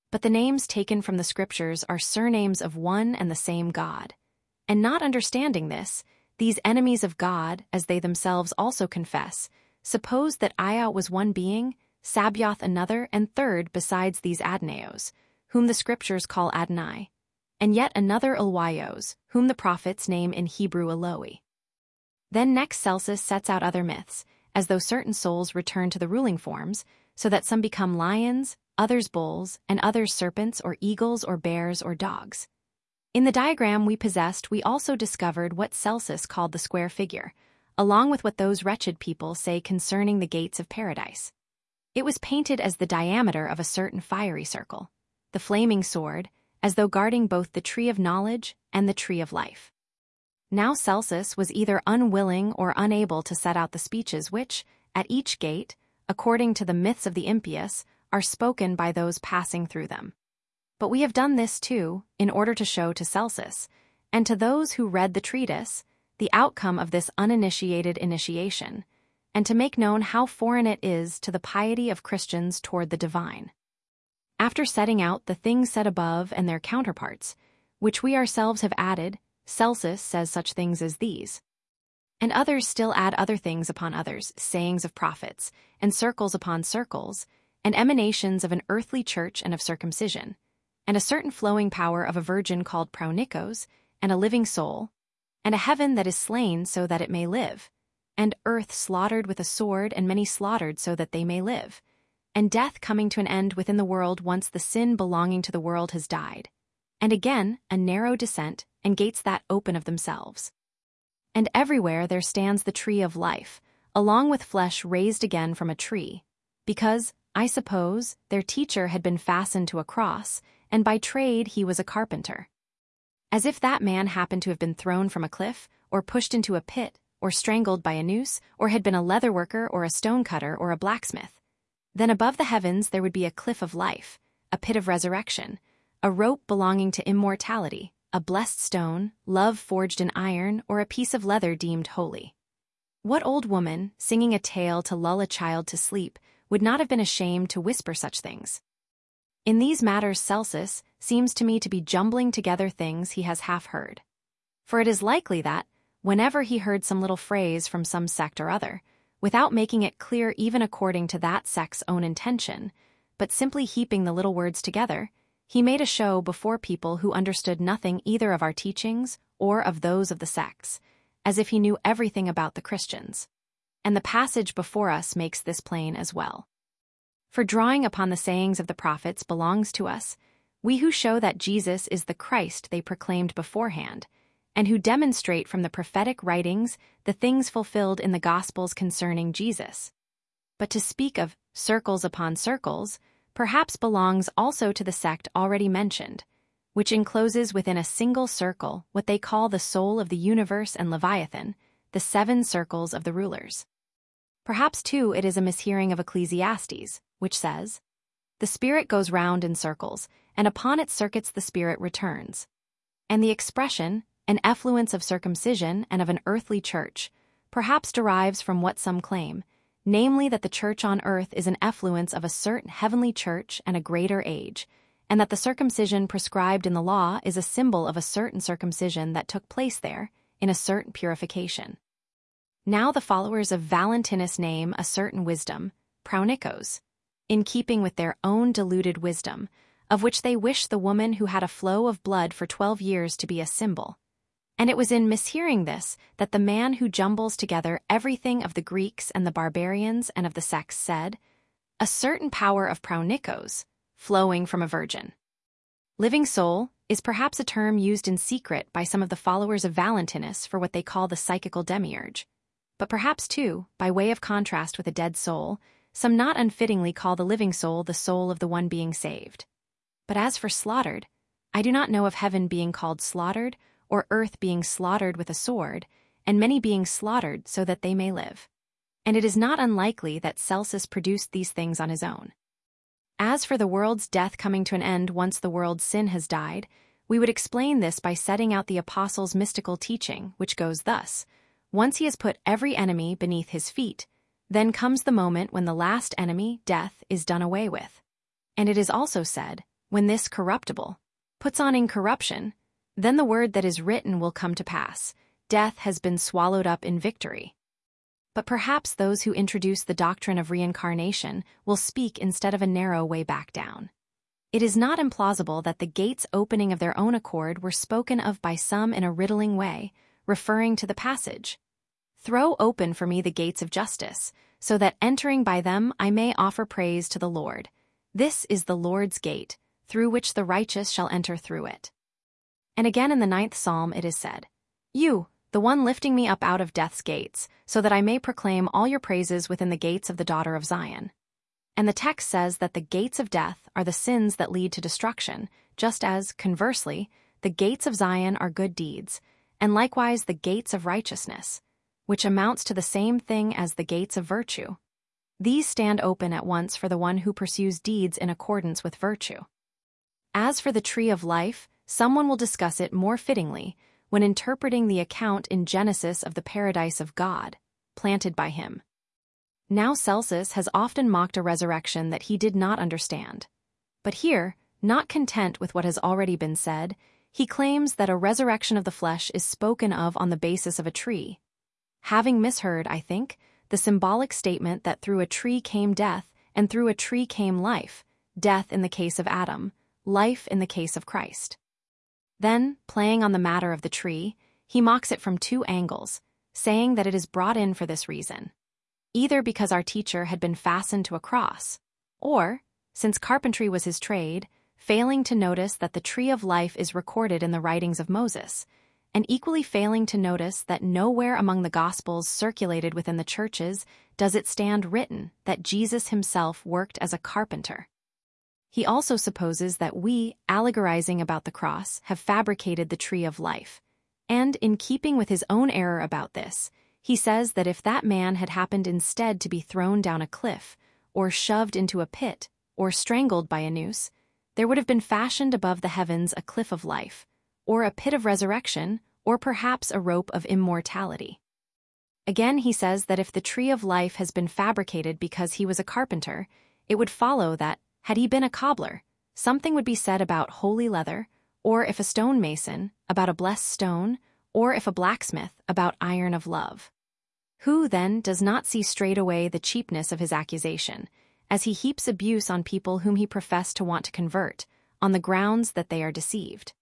But the names taken from the scriptures are surnames of one and the same God. And not understanding this, these enemies of God, as they themselves also confess, suppose that Ia was one being, Sabaoth another, and third besides these Adonaios, whom the scriptures call Adonai, and yet another Elwaios, whom the prophets name in Hebrew Eloi. Then next Celsus sets out other myths, as though certain souls return to the ruling forms, so that some become lions, others bulls, and others serpents or eagles or bears or dogs. In the diagram we possessed, we also discovered what Celsus called the square figure, along with what those wretched people say concerning the gates of paradise. It was painted as the diameter of a certain fiery circle, the flaming sword, as though guarding both the tree of knowledge and the tree of life. Now Celsus was either unwilling or unable to set out the speeches which, at each gate, according to the myths of the impious, are spoken by those passing through them. But we have done this too, in order to show to Celsus, and to those who read the treatise, the outcome of this uninitiated initiation, and to make known how foreign it is to the piety of Christians toward the divine. After setting out the things said above and their counterparts, which we ourselves have added, Celsus says such things as these. And others still add other things upon others, sayings of prophets, and circles upon circles, and emanations of an earthly church and of circumcision, and a certain flowing power of a virgin called Praunikos, and a living soul, and a heaven that is slain so that it may live, and earth slaughtered with a sword and many slaughtered so that they may live, and death coming to an end within the world once the sin belonging to the world has died, and again a narrow descent, and gates that open of themselves. And everywhere there stands the tree of life, along with flesh raised again from a tree, because, I suppose, their teacher had been fastened to a cross, and by trade he was a carpenter. As if that man happened to have been thrown from a cliff, or pushed into a pit, or strangled by a noose, or had been a leather worker or a stone cutter or a blacksmith. Then above the heavens there would be a cliff of life, a pit of resurrection, a rope belonging to immortality, a blessed stone, love forged in iron, or a piece of leather deemed holy. What old woman, singing a tale to lull a child to sleep, would not have been ashamed to whisper such things? In these matters Celsus seems to me to be jumbling together things he has half heard. For it is likely that, whenever he heard some little phrase from some sect or other, without making it clear even according to that sect's own intention, but simply heaping the little words together, he made a show before people who understood nothing either of our teachings or of those of the sects, as if he knew everything about the Christians. And the passage before us makes this plain as well. For drawing upon the sayings of the prophets belongs to us, we who show that Jesus is the Christ they proclaimed beforehand, and who demonstrate from the prophetic writings the things fulfilled in the Gospels concerning Jesus. But to speak of circles upon circles perhaps belongs also to the sect already mentioned, which encloses within a single circle what they call the soul of the universe and Leviathan, the 7 circles of the rulers. Perhaps, too, it is a mishearing of Ecclesiastes, which says, "The spirit goes round in circles, and upon its circuits the spirit returns." And the expression, an effluence of circumcision and of an earthly church, perhaps derives from what some claim, namely that the church on earth is an effluence of a certain heavenly church and a greater age, and that the circumcision prescribed in the law is a symbol of a certain circumcision that took place there, in a certain purification. Now the followers of Valentinus name a certain wisdom, Praunikos, in keeping with their own deluded wisdom, of which they wish the woman who had a flow of blood for 12 years to be a symbol. And it was in mishearing this that the man who jumbles together everything of the Greeks and the barbarians and of the sects said, "A certain power of Praunikos, flowing from a virgin." Living soul is perhaps a term used in secret by some of the followers of Valentinus for what they call the psychical demiurge. But perhaps, too, by way of contrast with a dead soul, some not unfittingly call the living soul the soul of the one being saved. But as for slaughtered, I do not know of heaven being called slaughtered, or earth being slaughtered with a sword, and many being slaughtered so that they may live. And it is not unlikely that Celsus produced these things on his own. As for the world's death coming to an end once the world's sin has died, we would explain this by setting out the apostle's mystical teaching, which goes thus: once he has put every enemy beneath his feet, then comes the moment when the last enemy, death, is done away with. And it is also said, when this corruptible puts on incorruption, then the word that is written will come to pass. Death has been swallowed up in victory. But perhaps those who introduce the doctrine of reincarnation will speak instead of a narrow way back down. It is not implausible that the gates opening of their own accord were spoken of by some in a riddling way, referring to the passage, "Throw open for me the gates of justice, so that entering by them I may offer praise to the Lord. This is the Lord's gate, through which the righteous shall enter through it." And again in the 9th Psalm it is said, "You, the one lifting me up out of death's gates, so that I may proclaim all your praises within the gates of the daughter of Zion." And the text says that the gates of death are the sins that lead to destruction, just as, conversely, the gates of Zion are good deeds, and likewise the gates of righteousness, which amounts to the same thing as the gates of virtue. These stand open at once for the one who pursues deeds in accordance with virtue. As for the tree of life, someone will discuss it more fittingly when interpreting the account in Genesis of the paradise of God, planted by him. Now Celsus has often mocked a resurrection that he did not understand. But here, not content with what has already been said, he claims that a resurrection of the flesh is spoken of on the basis of a tree. Having misheard, I think, the symbolic statement that through a tree came death and through a tree came life, death in the case of Adam, life in the case of Christ. Then, playing on the matter of the tree, he mocks it from two angles, saying that it is brought in for this reason. Either because our teacher had been fastened to a cross, or, since carpentry was his trade, failing to notice that the tree of life is recorded in the writings of Moses, and equally failing to notice that nowhere among the Gospels circulated within the churches does it stand written that Jesus himself worked as a carpenter. He also supposes that we, allegorizing about the cross, have fabricated the tree of life, and in keeping with his own error about this, he says that if that man had happened instead to be thrown down a cliff, or shoved into a pit, or strangled by a noose, there would have been fashioned above the heavens a cliff of life, or a pit of resurrection, or perhaps a rope of immortality. Again he says that if the tree of life has been fabricated because he was a carpenter, it would follow that, had he been a cobbler, something would be said about holy leather, or if a stonemason, about a blessed stone, or if a blacksmith, about iron of love. Who, then, does not see straightway the cheapness of his accusation, as he heaps abuse on people whom he professed to want to convert, on the grounds that they are deceived?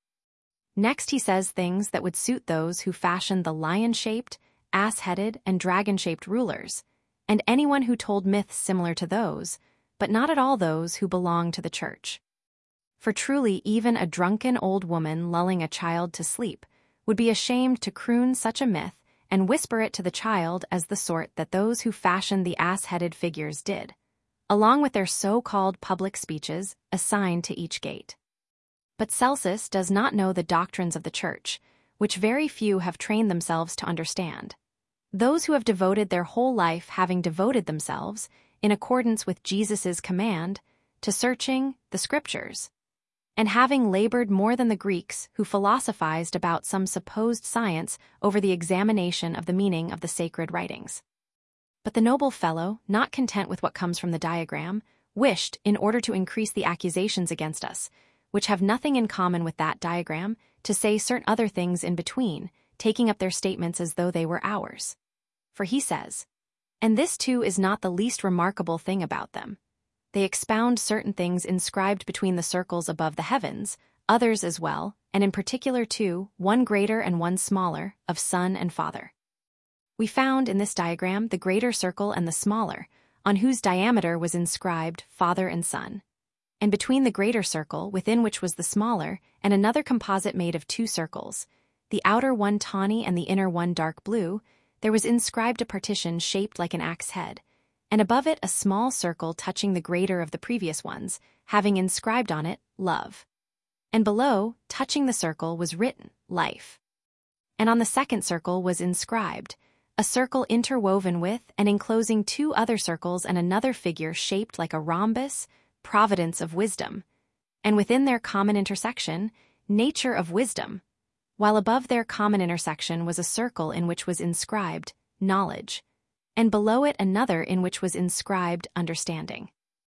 Next he says things that would suit those who fashioned the lion-shaped, ass-headed, and dragon-shaped rulers, and anyone who told myths similar to those, but not at all those who belong to the church. For truly even a drunken old woman lulling a child to sleep would be ashamed to croon such a myth and whisper it to the child as the sort that those who fashioned the ass-headed figures did, along with their so-called public speeches assigned to each gate. But Celsus does not know the doctrines of the church, which very few have trained themselves to understand. Those who have devoted their whole life having devoted themselves, in accordance with Jesus' command, to searching the Scriptures, and having labored more than the Greeks who philosophized about some supposed science over the examination of the meaning of the sacred writings. But the noble fellow, not content with what comes from the diagram, wished, in order to increase the accusations against us, which have nothing in common with that diagram, to say certain other things in between, taking up their statements as though they were ours. For he says, and this too is not the least remarkable thing about them. They expound certain things inscribed between the circles above the heavens, others as well, and in particular too, one greater and one smaller, of Son and Father. We found in this diagram the greater circle and the smaller, on whose diameter was inscribed Father and Son. And between the greater circle, within which was the smaller, and another composite made of two circles, the outer one tawny and the inner one dark blue, there was inscribed a partition shaped like an axe head, and above it a small circle touching the greater of the previous ones, having inscribed on it, Love. And below, touching the circle, was written, Life. And on the second circle was inscribed, a circle interwoven with and enclosing two other circles and another figure shaped like a rhombus, Providence of Wisdom, and within their common intersection, Nature of Wisdom, while above their common intersection was a circle in which was inscribed, Knowledge, and below it another in which was inscribed, Understanding.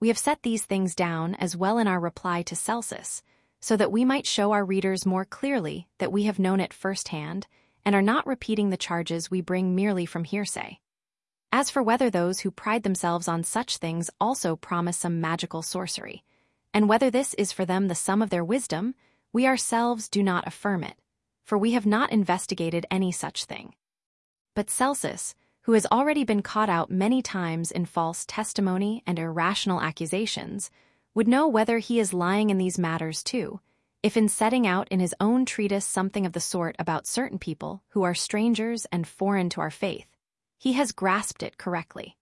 We have set these things down as well in our reply to Celsus, so that we might show our readers more clearly that we have known it firsthand and are not repeating the charges we bring merely from hearsay. As for whether those who pride themselves on such things also promise some magical sorcery, and whether this is for them the sum of their wisdom, we ourselves do not affirm it, for we have not investigated any such thing. But Celsus, who has already been caught out many times in false testimony and irrational accusations, would know whether he is lying in these matters too, if in setting out in his own treatise something of the sort about certain people who are strangers and foreign to our faith, he has grasped it correctly.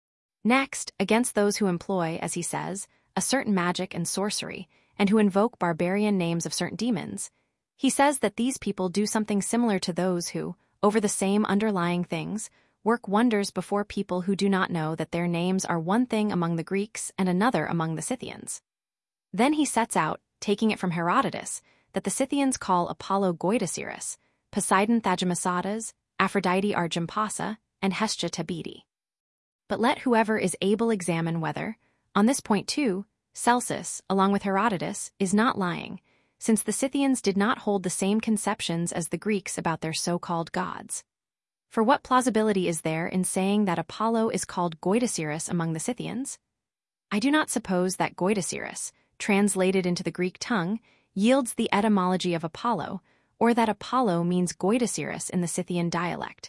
Next, against those who employ, as he says, a certain magic and sorcery, and who invoke barbarian names of certain demons, he says that these people do something similar to those who, over the same underlying things, work wonders before people who do not know that their names are one thing among the Greeks and another among the Scythians. Then he sets out, taking it from Herodotus, that the Scythians call Apollo Goitacirus, Poseidon Thagomasadas, Aphrodite Argympasa, and Hestia Tabidi. But let whoever is able examine whether, on this point too, Celsus, along with Herodotus, is not lying, since the Scythians did not hold the same conceptions as the Greeks about their so-called gods. For what plausibility is there in saying that Apollo is called Goitacirus among the Scythians? I do not suppose that Goitacirus, translated into the Greek tongue, yields the etymology of Apollo, or that Apollo means Goitacirus in the Scythian dialect.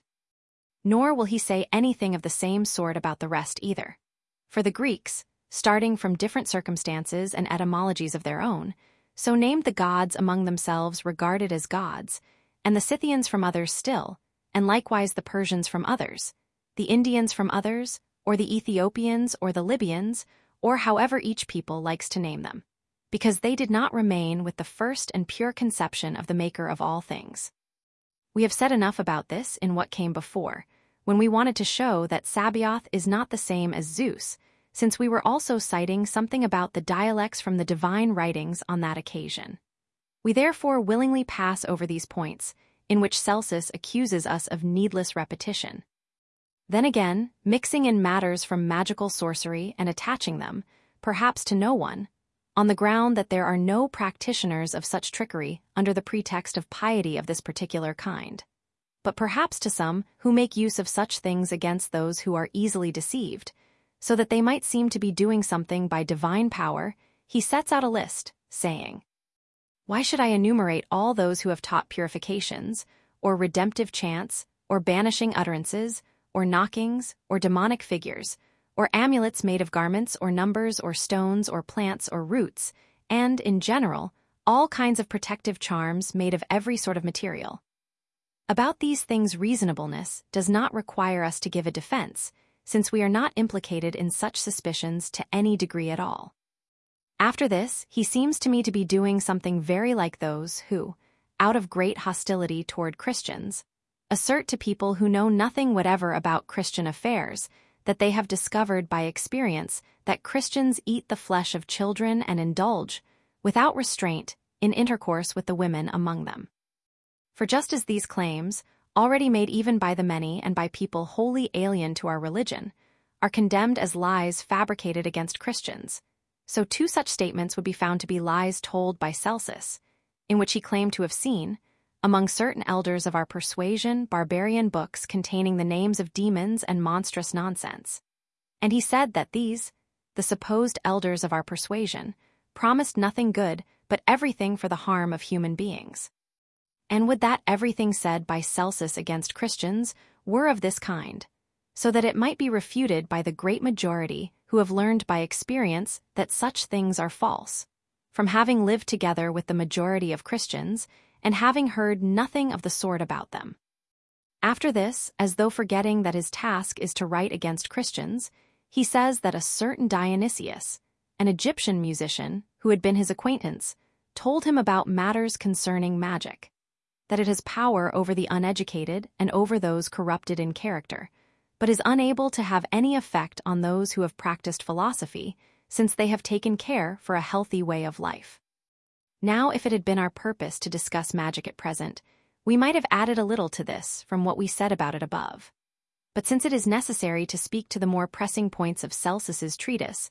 Nor will he say anything of the same sort about the rest either. For the Greeks, starting from different circumstances and etymologies of their own, so named the gods among themselves regarded as gods, and the Scythians from others still, and likewise the Persians from others, the Indians from others, or the Ethiopians or the Libyans, or however each people likes to name them, because they did not remain with the first and pure conception of the Maker of all things. We have said enough about this in what came before, when we wanted to show that Sabaoth is not the same as Zeus, since we were also citing something about the dialects from the divine writings on that occasion. We therefore willingly pass over these points, in which Celsus accuses us of needless repetition. Then again, mixing in matters from magical sorcery and attaching them, perhaps to no one, on the ground that there are no practitioners of such trickery under the pretext of piety of this particular kind, but perhaps to some who make use of such things against those who are easily deceived, so that they might seem to be doing something by divine power, he sets out a list, saying, "Why should I enumerate all those who have taught purifications, or redemptive chants, or banishing utterances, or knockings, or demonic figures, or amulets made of garments or numbers or stones or plants or roots, and, in general, all kinds of protective charms made of every sort of material? About these things reasonableness does not require us to give a defense, since we are not implicated in such suspicions to any degree at all." After this, he seems to me to be doing something very like those who, out of great hostility toward Christians, assert to people who know nothing whatever about Christian affairs that they have discovered by experience that Christians eat the flesh of children and indulge, without restraint, in intercourse with the women among them. For just as these claims, already made even by the many and by people wholly alien to our religion, are condemned as lies fabricated against Christians, so two such statements would be found to be lies told by Celsus, in which he claimed to have seen, among certain elders of our persuasion, barbarian books containing the names of demons and monstrous nonsense. And he said that these, the supposed elders of our persuasion, promised nothing good but everything for the harm of human beings. And would that everything said by Celsus against Christians were of this kind, so that it might be refuted by the great majority who have learned by experience that such things are false, from having lived together with the majority of Christians and having heard nothing of the sort about them. After this, as though forgetting that his task is to write against Christians, he says that a certain Dionysius, an Egyptian musician who had been his acquaintance, told him about matters concerning magic, that it has power over the uneducated and over those corrupted in character, but is unable to have any effect on those who have practiced philosophy, since they have taken care for a healthy way of life. Now, if it had been our purpose to discuss magic at present, we might have added a little to this from what we said about it above. But since it is necessary to speak to the more pressing points of Celsus's treatise,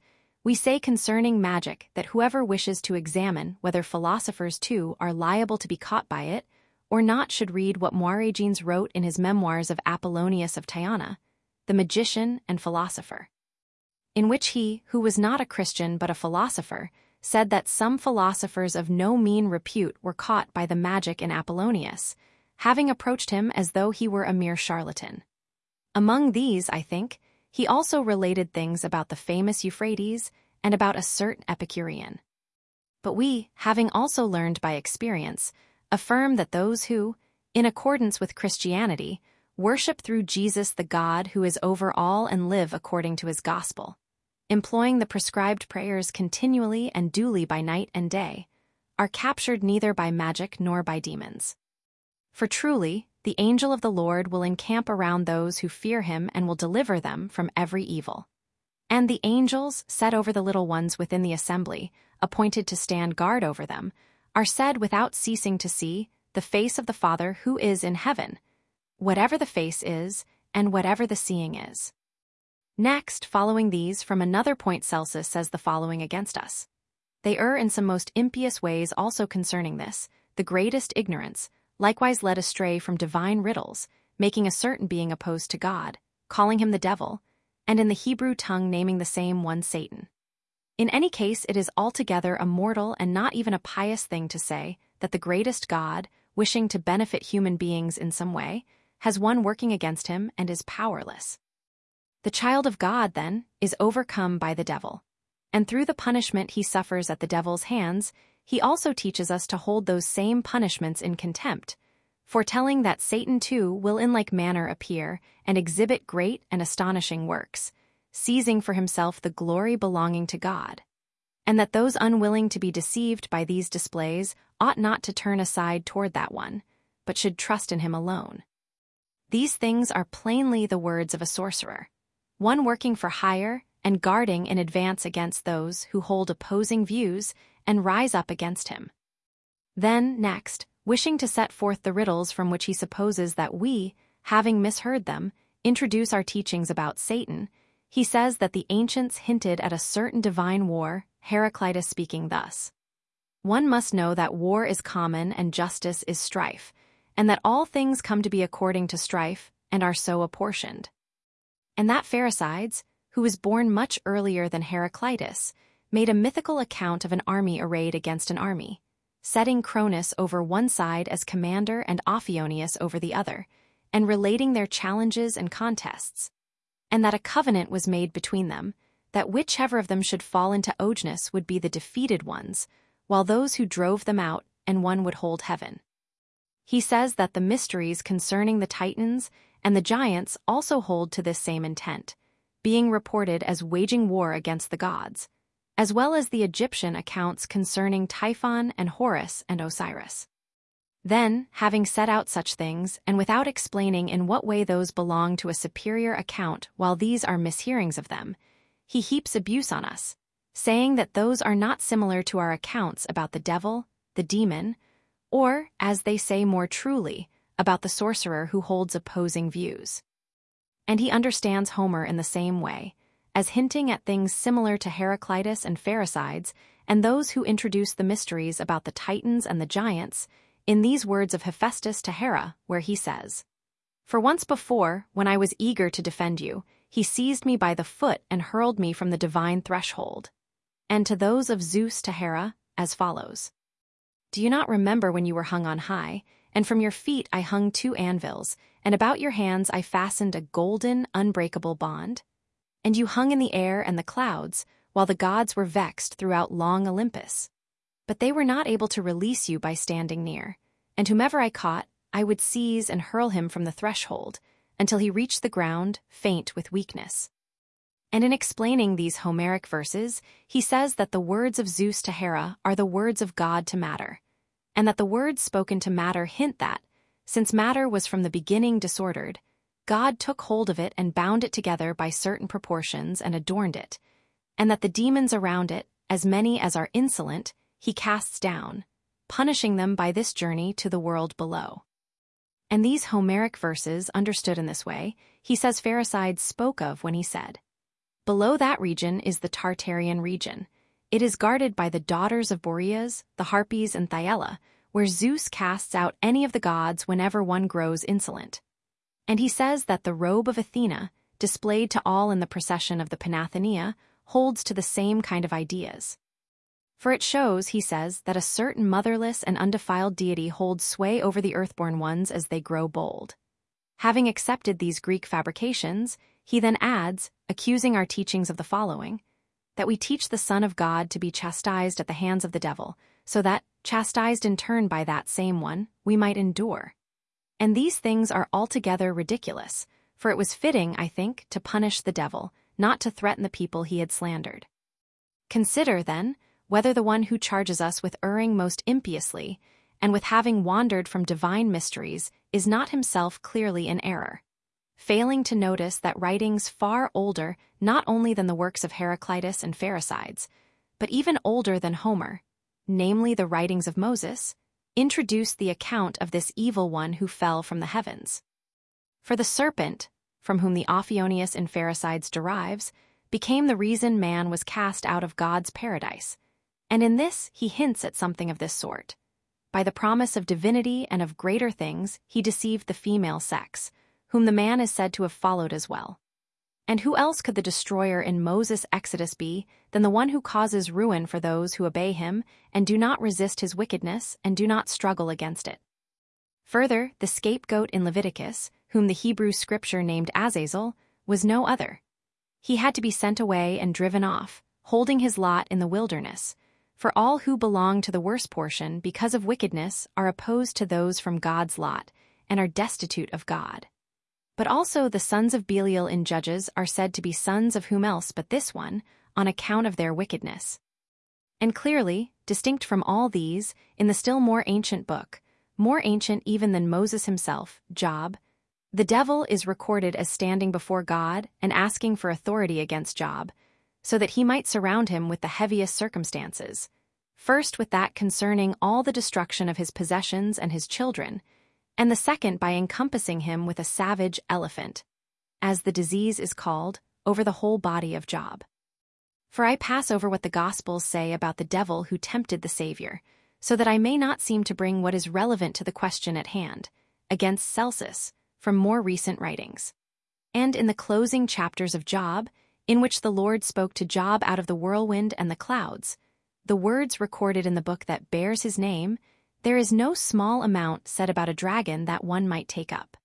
We say concerning magic that whoever wishes to examine whether philosophers too are liable to be caught by it or not should read what Moiragenes wrote in his memoirs of Apollonius of Tyana, the magician and philosopher, in which he, who was not a Christian but a philosopher, said that some philosophers of no mean repute were caught by the magic in Apollonius, having approached him as though he were a mere charlatan. Among these, I think, he also related things about the famous Euphrates and about a certain Epicurean. But we, having also learned by experience, affirm that those who, in accordance with Christianity, worship through Jesus the God who is over all and live according to his gospel, employing the prescribed prayers continually and duly by night and day, are captured neither by magic nor by demons. For truly, the angel of the Lord will encamp around those who fear him and will deliver them from every evil. And the angels, set over the little ones within the assembly, appointed to stand guard over them, are said without ceasing to see the face of the Father who is in heaven, whatever the face is and whatever the seeing is. Next, following these, from another point Celsus says the following against us. They err in some most impious ways also concerning this, the greatest ignorance, likewise led astray from divine riddles, making a certain being opposed to God, calling him the devil, and in the Hebrew tongue naming the same one Satan. In any case, it is altogether a mortal and not even a pious thing to say that the greatest God, wishing to benefit human beings in some way, has one working against him and is powerless. The child of God, then, is overcome by the devil, and through the punishment he suffers at the devil's hands, he also teaches us to hold those same punishments in contempt, foretelling that Satan too will in like manner appear and exhibit great and astonishing works, seizing for himself the glory belonging to God, and that those unwilling to be deceived by these displays ought not to turn aside toward that one, but should trust in him alone. These things are plainly the words of a sorcerer, one working for hire and guarding in advance against those who hold opposing views and rise up against him. Then, next, wishing to set forth the riddles from which he supposes that we, having misheard them, introduce our teachings about Satan, he says that the ancients hinted at a certain divine war, Heraclitus speaking thus. One must know that war is common and justice is strife, and that all things come to be according to strife and are so apportioned. And that Pherecydes, who was born much earlier than Heraclitus, made a mythical account of an army arrayed against an army, setting Cronus over one side as commander and Ophionius over the other, and relating their challenges and contests, and that a covenant was made between them, that whichever of them should fall into Ognus would be the defeated ones, while those who drove them out and one would hold heaven. He says that the mysteries concerning the Titans and the giants also hold to this same intent, being reported as waging war against the gods, as well as the Egyptian accounts concerning Typhon and Horus and Osiris. Then, having set out such things, and without explaining in what way those belong to a superior account while these are mishearings of them, he heaps abuse on us, saying that those are not similar to our accounts about the devil, the demon, or, as they say more truly, about the sorcerer who holds opposing views. And he understands Homer in the same way, as hinting at things similar to Heraclitus and Pherecydes and those who introduce the mysteries about the Titans and the giants, in these words of Hephaestus to Hera, where he says, "For once before, when I was eager to defend you, he seized me by the foot and hurled me from the divine threshold." And to those of Zeus to Hera, as follows. "Do you not remember when you were hung on high, and from your feet I hung 2 anvils, and about your hands I fastened a golden, unbreakable bond? And you hung in the air and the clouds, while the gods were vexed throughout long Olympus. But they were not able to release you by standing near, and whomever I caught, I would seize and hurl him from the threshold, until he reached the ground, faint with weakness." And in explaining these Homeric verses, he says that the words of Zeus to Hera are the words of God to matter, and that the words spoken to matter hint that, since matter was from the beginning disordered, God took hold of it and bound it together by certain proportions and adorned it, and that the demons around it, as many as are insolent, he casts down, punishing them by this journey to the world below. And these Homeric verses, understood in this way, he says Pherecydes spoke of when he said, Below that region is the Tartarian region. It is guarded by the daughters of Boreas, the Harpies and Thyella, where Zeus casts out any of the gods whenever one grows insolent. And he says that the robe of Athena, displayed to all in the procession of the Panathenaea, holds to the same kind of ideas. For it shows, he says, that a certain motherless and undefiled deity holds sway over the earthborn ones as they grow bold. Having accepted these Greek fabrications, he then adds, accusing our teachings of the following, that we teach the Son of God to be chastised at the hands of the devil, so that, chastised in turn by that same one, we might endure. And these things are altogether ridiculous, for it was fitting, I think, to punish the devil, not to threaten the people he had slandered. Consider, then, whether the one who charges us with erring most impiously, and with having wandered from divine mysteries, is not himself clearly in error, failing to notice that writings far older not only than the works of Heraclitus and Pherecydes, but even older than Homer, namely the writings of Moses, introduced the account of this evil one who fell from the heavens. For the serpent, from whom the Ophionius in Pherecydes derives, became the reason man was cast out of God's paradise, and in this he hints at something of this sort. By the promise of divinity and of greater things, he deceived the female sex, whom the man is said to have followed as well. And who else could the destroyer in Moses' Exodus be than the one who causes ruin for those who obey him and do not resist his wickedness and do not struggle against it? Further, the scapegoat in Leviticus, whom the Hebrew scripture named Azazel, was no other. He had to be sent away and driven off, holding his lot in the wilderness, for all who belong to the worst portion because of wickedness are opposed to those from God's lot and are destitute of God. But also the sons of Belial in Judges are said to be sons of whom else but this one, on account of their wickedness. And clearly, distinct from all these, in the still more ancient book, more ancient even than Moses himself, Job, the devil is recorded as standing before God and asking for authority against Job, so that he might surround him with the heaviest circumstances, first with that concerning all the destruction of his possessions and his children, and the second by encompassing him with a savage elephant, as the disease is called, over the whole body of Job. For I pass over what the Gospels say about the devil who tempted the Savior, so that I may not seem to bring what is relevant to the question at hand, against Celsus, from more recent writings. And in the closing chapters of Job, in which the Lord spoke to Job out of the whirlwind and the clouds, the words recorded in the book that bears his name, there is no small amount said about a dragon that one might take up.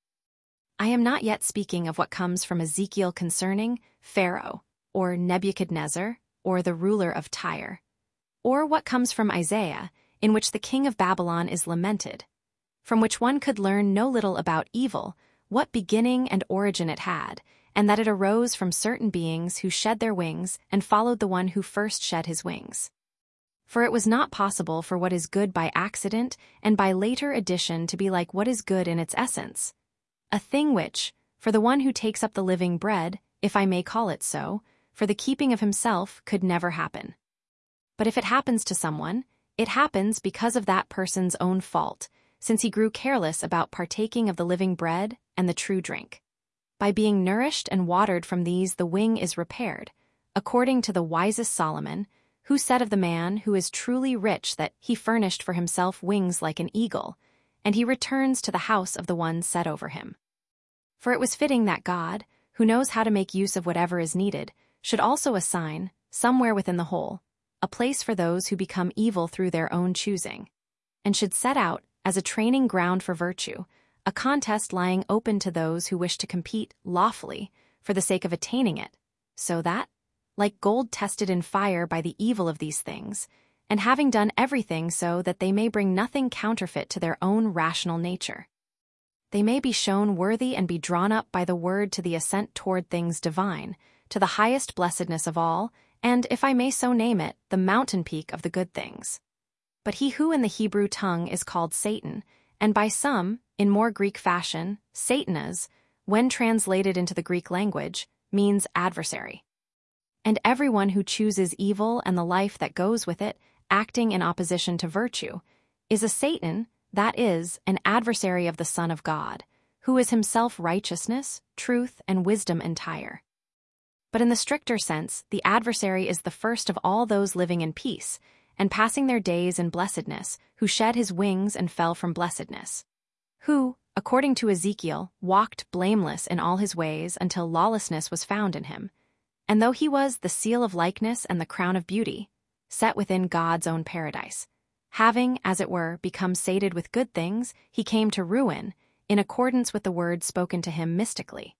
I am not yet speaking of what comes from Ezekiel concerning Pharaoh, or Nebuchadnezzar, or the ruler of Tyre, or what comes from Isaiah, in which the king of Babylon is lamented, from which one could learn no little about evil, what beginning and origin it had, and that it arose from certain beings who shed their wings and followed the one who first shed his wings. For it was not possible for what is good by accident and by later addition to be like what is good in its essence, a thing which, for the one who takes up the living bread, if I may call it so, for the keeping of himself could never happen. But if it happens to someone, it happens because of that person's own fault, since he grew careless about partaking of the living bread and the true drink. By being nourished and watered from these the wing is repaired, according to the wisest Solomon, who said of the man who is truly rich that he furnished for himself wings like an eagle, and he returns to the house of the one set over him. For it was fitting that God, who knows how to make use of whatever is needed, should also assign, somewhere within the whole, a place for those who become evil through their own choosing, and should set out, as a training ground for virtue, a contest lying open to those who wish to compete lawfully for the sake of attaining it, so that, like gold tested in fire by the evil of these things, and having done everything so that they may bring nothing counterfeit to their own rational nature, they may be shown worthy and be drawn up by the word to the ascent toward things divine, to the highest blessedness of all, and, if I may so name it, the mountain peak of the good things. But he who in the Hebrew tongue is called Satan, and by some, in more Greek fashion, Satanas, when translated into the Greek language, means adversary. And everyone who chooses evil and the life that goes with it, acting in opposition to virtue, is a Satan, that is, an adversary of the Son of God, who is himself righteousness, truth, and wisdom entire. But in the stricter sense, the adversary is the first of all those living in peace, and passing their days in blessedness, who shed his wings and fell from blessedness. Who, according to Ezekiel, walked blameless in all his ways until lawlessness was found in him. And though he was the seal of likeness and the crown of beauty, set within God's own paradise, having, as it were, become sated with good things, he came to ruin, in accordance with the word spoken to him mystically.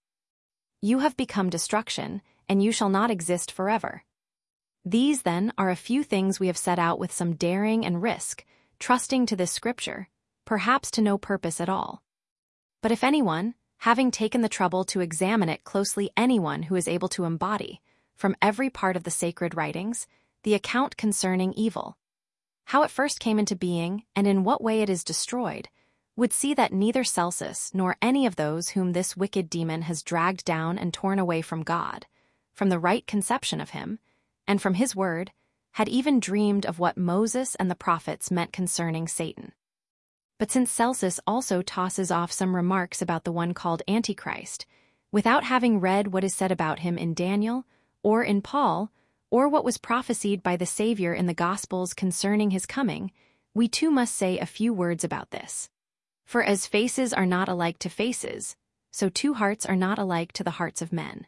You have become destruction, and you shall not exist forever. These, then, are a few things we have set out with some daring and risk, trusting to this scripture, perhaps to no purpose at all. But if anyone, having taken the trouble to examine it closely, anyone who is able to embody, from every part of the sacred writings, the account concerning evil, how it first came into being and in what way it is destroyed, would see that neither Celsus nor any of those whom this wicked demon has dragged down and torn away from God, from the right conception of him, and from his word, had even dreamed of what Moses and the prophets meant concerning Satan. But since Celsus also tosses off some remarks about the one called Antichrist, without having read what is said about him in Daniel, or in Paul, or what was prophesied by the Savior in the Gospels concerning his coming, we too must say a few words about this. For as faces are not alike to faces, so two hearts are not alike to the hearts of men.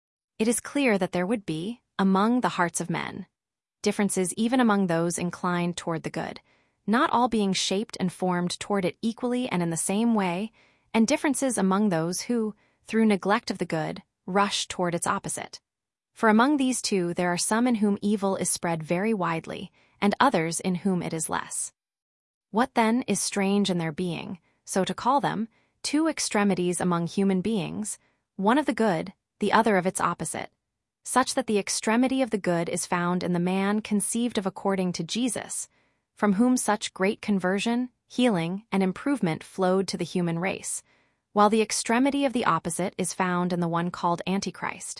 It is clear that there would be, among the hearts of men, differences even among those inclined toward the good, not all being shaped and formed toward it equally and in the same way, and differences among those who, through neglect of the good, rush toward its opposite. For among these two there are some in whom evil is spread very widely, and others in whom it is less. What then is strange in their being, so to call them, two extremities among human beings, one of the good, the other of its opposite, such that the extremity of the good is found in the man conceived of according to Jesus, from whom such great conversion, healing, and improvement flowed to the human race, while the extremity of the opposite is found in the one called Antichrist.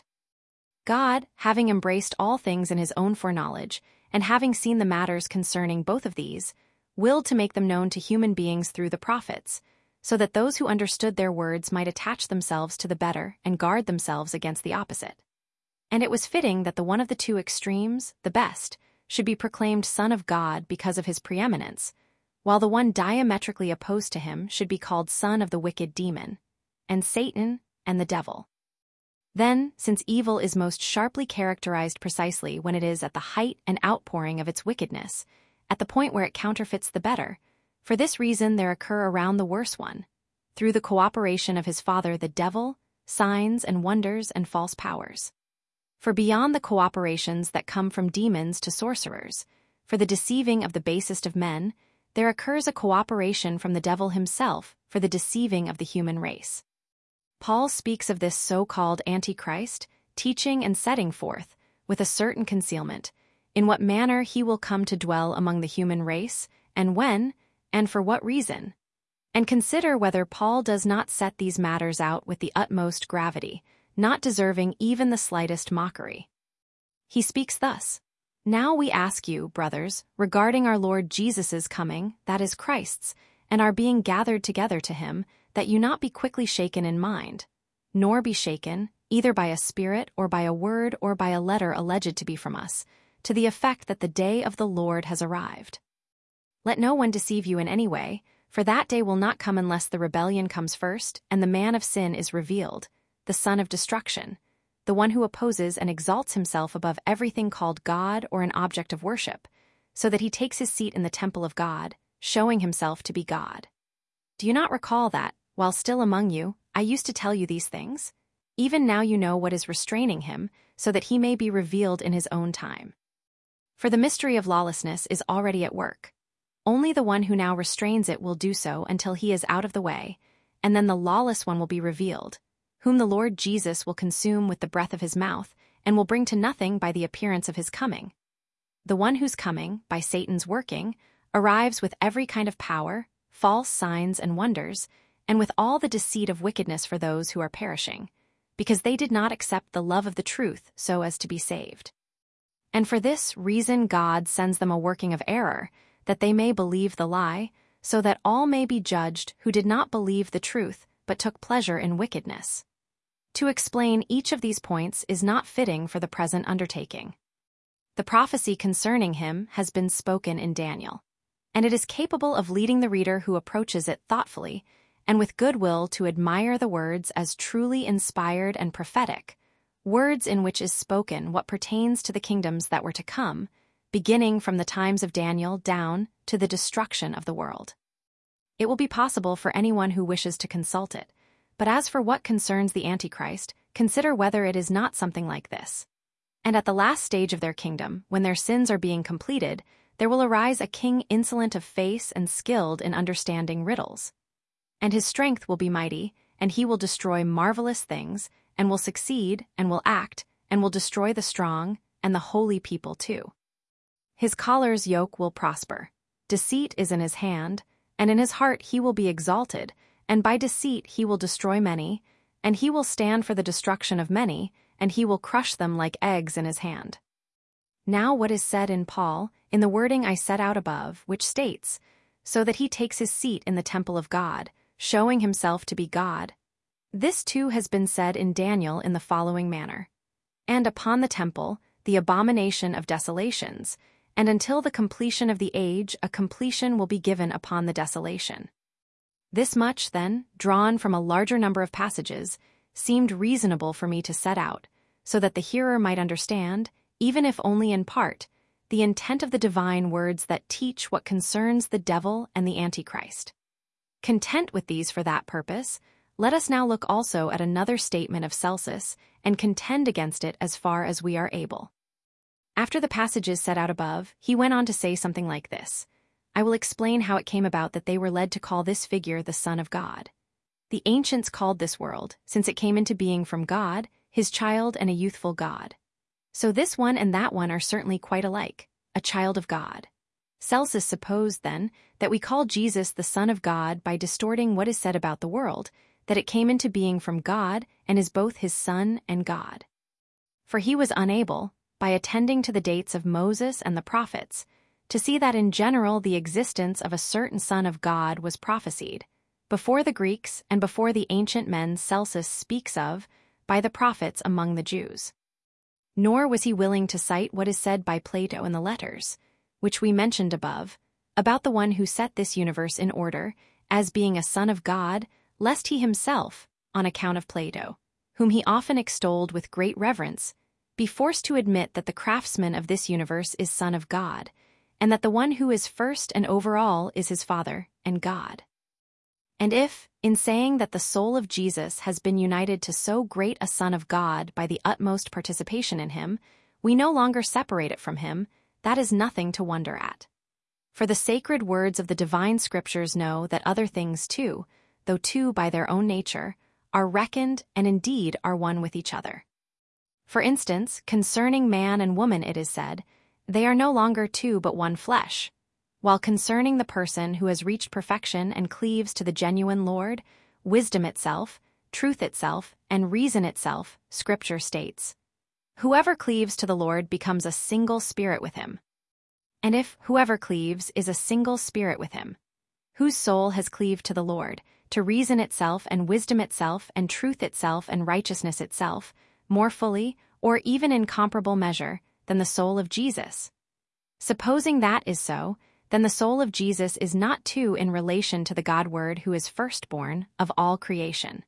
God, having embraced all things in his own foreknowledge, and having seen the matters concerning both of these, willed to make them known to human beings through the prophets, so that those who understood their words might attach themselves to the better and guard themselves against the opposite. And it was fitting that the one of the two extremes, the best, should be proclaimed Son of God because of his preeminence, while the one diametrically opposed to him should be called son of the wicked demon, and Satan and the devil. Then, since evil is most sharply characterized precisely when it is at the height and outpouring of its wickedness, at the point where it counterfeits the better, for this reason there occur around the worse one, through the cooperation of his father the devil, signs and wonders and false powers. For beyond the cooperations that come from demons to sorcerers, for the deceiving of the basest of men, there occurs a cooperation from the devil himself for the deceiving of the human race. Paul speaks of this so-called Antichrist, teaching and setting forth, with a certain concealment, in what manner he will come to dwell among the human race, and when, and for what reason. And consider whether Paul does not set these matters out with the utmost gravity, not deserving even the slightest mockery. He speaks thus: Now we ask you, brothers, regarding our Lord Jesus' coming, that is Christ's, and our being gathered together to him, that you not be quickly shaken in mind, nor be shaken, either by a spirit or by a word or by a letter alleged to be from us, to the effect that the day of the Lord has arrived. Let no one deceive you in any way, for that day will not come unless the rebellion comes first, and the man of sin is revealed, the son of destruction, the one who opposes and exalts himself above everything called God or an object of worship, so that he takes his seat in the temple of God, showing himself to be God. Do you not recall that, while still among you, I used to tell you these things? Even now you know what is restraining him, so that he may be revealed in his own time. For the mystery of lawlessness is already at work. Only the one who now restrains it will do so until he is out of the way, and then the lawless one will be revealed, whom the Lord Jesus will consume with the breath of his mouth, and will bring to nothing by the appearance of his coming. The one whose coming, by Satan's working, arrives with every kind of power, false signs and wonders, and with all the deceit of wickedness for those who are perishing, because they did not accept the love of the truth so as to be saved. And for this reason God sends them a working of error, that they may believe the lie, so that all may be judged who did not believe the truth, but took pleasure in wickedness. To explain each of these points is not fitting for the present undertaking. The prophecy concerning him has been spoken in Daniel, and it is capable of leading the reader who approaches it thoughtfully and with goodwill to admire the words as truly inspired and prophetic, words in which is spoken what pertains to the kingdoms that were to come, beginning from the times of Daniel down to the destruction of the world. It will be possible for anyone who wishes to consult it, but as for what concerns the Antichrist, consider whether it is not something like this. And at the last stage of their kingdom, when their sins are being completed, there will arise a king insolent of face and skilled in understanding riddles. And his strength will be mighty, and he will destroy marvelous things, and will succeed, and will act, and will destroy the strong, and the holy people too. His collar's yoke will prosper. Deceit is in his hand, and in his heart he will be exalted, and by deceit he will destroy many, and he will stand for the destruction of many, and he will crush them like eggs in his hand. Now what is said in Paul, in the wording I set out above, which states, so that he takes his seat in the temple of God, showing himself to be God. This too has been said in Daniel in the following manner. And upon the temple, the abomination of desolations, and until the completion of the age a completion will be given upon the desolation. This much, then, drawn from a larger number of passages, seemed reasonable for me to set out, so that the hearer might understand, even if only in part, the intent of the divine words that teach what concerns the devil and the Antichrist. Content with these for that purpose, let us now look also at another statement of Celsus and contend against it as far as we are able. After the passages set out above, he went on to say something like this. I will explain how it came about that they were led to call this figure the Son of God. The ancients called this world, since it came into being from God, his child and a youthful God. So this one and that one are certainly quite alike, a child of God. Celsus supposed, then, that we call Jesus the Son of God by distorting what is said about the world, that it came into being from God and is both his Son and God. For he was unable, by attending to the dates of Moses and the prophets, to see that in general the existence of a certain Son of God was prophesied, before the Greeks and before the ancient men Celsus speaks of, by the prophets among the Jews. Nor was he willing to cite what is said by Plato in the Letters, which we mentioned above, about the one who set this universe in order, as being a Son of God, lest he himself, on account of Plato, whom he often extolled with great reverence, be forced to admit that the craftsman of this universe is Son of God, and that the one who is first and over all is his Father and God. And if, in saying that the soul of Jesus has been united to so great a Son of God by the utmost participation in him, we no longer separate it from him, that is nothing to wonder at. For the sacred words of the divine scriptures know that other things too, though two by their own nature, are reckoned and indeed are one with each other. For instance, concerning man and woman it is said, they are no longer two but one flesh, while concerning the person who has reached perfection and cleaves to the genuine Lord, wisdom itself, truth itself, and reason itself, Scripture states, whoever cleaves to the Lord becomes a single spirit with him. And if whoever cleaves is a single spirit with him, whose soul has cleaved to the Lord, to reason itself and wisdom itself and truth itself and righteousness itself, more fully, or even in comparable measure, than the soul of Jesus. Supposing that is so, then the soul of Jesus is not two in relation to the God-Word who is firstborn of all creation.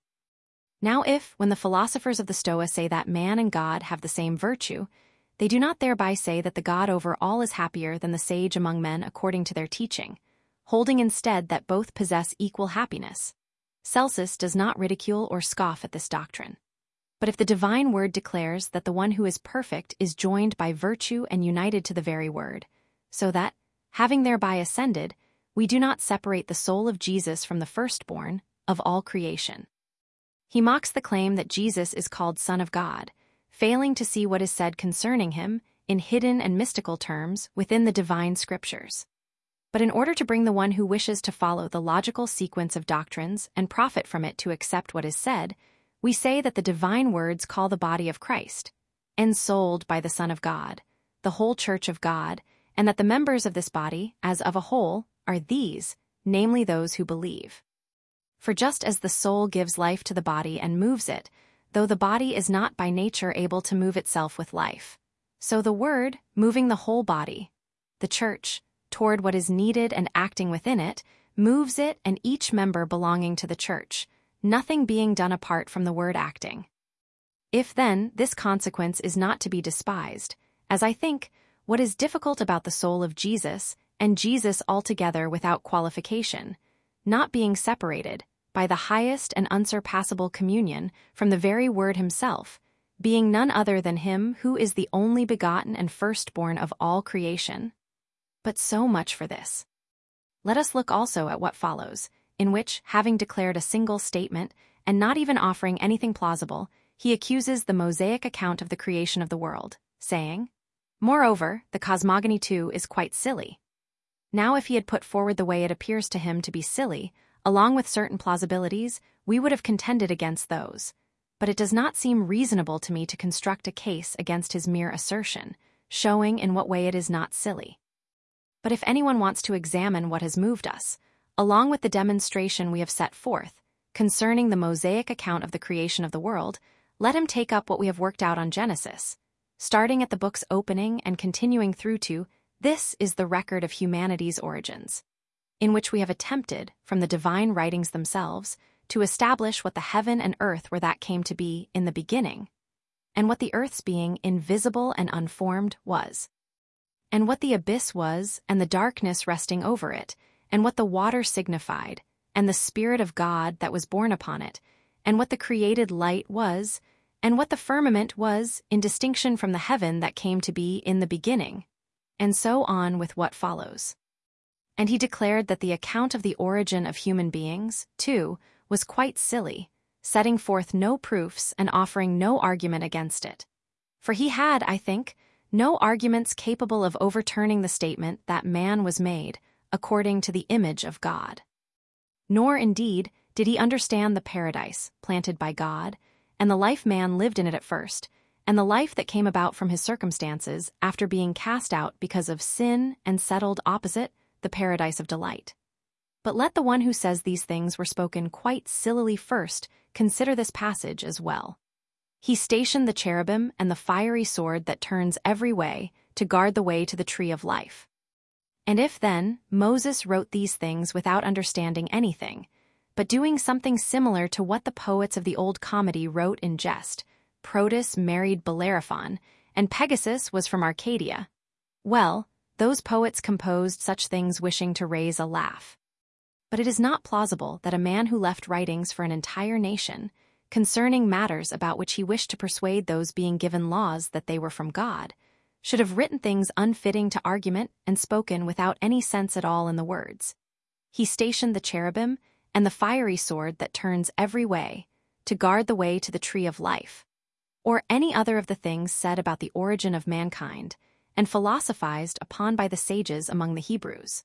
Now if, when the philosophers of the Stoa say that man and God have the same virtue, they do not thereby say that the God over all is happier than the sage among men according to their teaching, holding instead that both possess equal happiness. Celsus does not ridicule or scoff at this doctrine. But if the divine word declares that the one who is perfect is joined by virtue and united to the very word, so that, having thereby ascended, we do not separate the soul of Jesus from the firstborn of all creation. He mocks the claim that Jesus is called Son of God, failing to see what is said concerning him in hidden and mystical terms within the divine scriptures. But in order to bring the one who wishes to follow the logical sequence of doctrines and profit from it to accept what is said, we say that the divine words call the body of Christ, ensouled by the Son of God, the whole church of God, and that the members of this body, as of a whole, are these, namely those who believe. For just as the soul gives life to the body and moves it, though the body is not by nature able to move itself with life. So the Word, moving the whole body, the Church, toward what is needed and acting within it, moves it and each member belonging to the Church, nothing being done apart from the Word acting. If then this consequence is not to be despised, as I think, what is difficult about the soul of Jesus, and Jesus altogether without qualification, not being separated, by the highest and unsurpassable communion from the very Word himself, being none other than him who is the only begotten and firstborn of all creation. But so much for this. Let us look also at what follows, in which, having declared a single statement, and not even offering anything plausible, he accuses the Mosaic account of the creation of the world, saying, "Moreover, the cosmogony too is quite silly." Now if he had put forward the way it appears to him to be silly, along with certain plausibilities, we would have contended against those. But it does not seem reasonable to me to construct a case against his mere assertion, showing in what way it is not silly. But if anyone wants to examine what has moved us, along with the demonstration we have set forth, concerning the Mosaic account of the creation of the world, let him take up what we have worked out on Genesis, starting at the book's opening and continuing through to, "This is the record of humanity's origins," in which we have attempted, from the divine writings themselves, to establish what the heaven and earth were that came to be in the beginning, and what the earth's being invisible and unformed was, and what the abyss was and the darkness resting over it, and what the water signified, and the Spirit of God that was borne upon it, and what the created light was, and what the firmament was in distinction from the heaven that came to be in the beginning, and so on with what follows. And he declared that the account of the origin of human beings, too, was quite silly, setting forth no proofs and offering no argument against it. For he had, I think, no arguments capable of overturning the statement that man was made according to the image of God. Nor, indeed, did he understand the paradise planted by God, and the life man lived in it at first, and the life that came about from his circumstances after being cast out because of sin and settled opposite the paradise of delight. But let the one who says these things were spoken quite sillily first consider this passage as well. He stationed the cherubim and the fiery sword that turns every way to guard the way to the tree of life. And if then Moses wrote these things without understanding anything, but doing something similar to what the poets of the old comedy wrote in jest, Protus married Bellerophon, and Pegasus was from Arcadia, well, those poets composed such things wishing to raise a laugh. But it is not plausible that a man who left writings for an entire nation, concerning matters about which he wished to persuade those being given laws that they were from God, should have written things unfitting to argument and spoken without any sense at all in the words. He stationed the cherubim and the fiery sword that turns every way to guard the way to the tree of life, or any other of the things said about the origin of mankind, and philosophized upon by the sages among the Hebrews.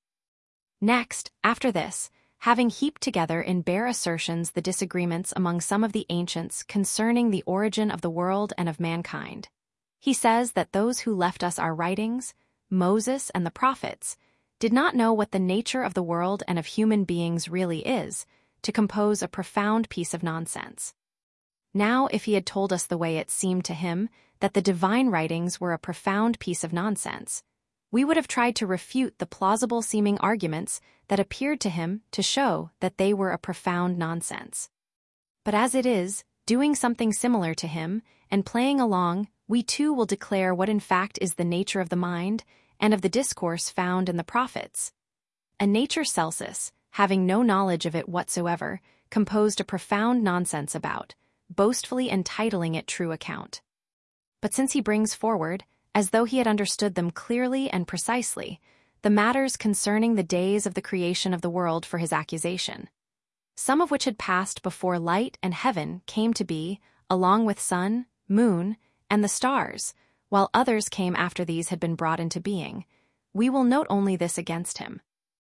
Next, after this, having heaped together in bare assertions the disagreements among some of the ancients concerning the origin of the world and of mankind, he says that those who left us our writings, Moses and the prophets, did not know what the nature of the world and of human beings really is, to compose a profound piece of nonsense. Now, if he had told us the way it seemed to him that the divine writings were a profound piece of nonsense, we would have tried to refute the plausible-seeming arguments that appeared to him to show that they were a profound nonsense. But as it is, doing something similar to him, and playing along, we too will declare what in fact is the nature of the mind and of the discourse found in the prophets. A nature Celsus, having no knowledge of it whatsoever, composed a profound nonsense about, boastfully entitling it true account. But since he brings forward, as though he had understood them clearly and precisely, the matters concerning the days of the creation of the world for his accusation, some of which had passed before light and heaven came to be, along with sun, moon, and the stars, while others came after these had been brought into being, we will note only this against him.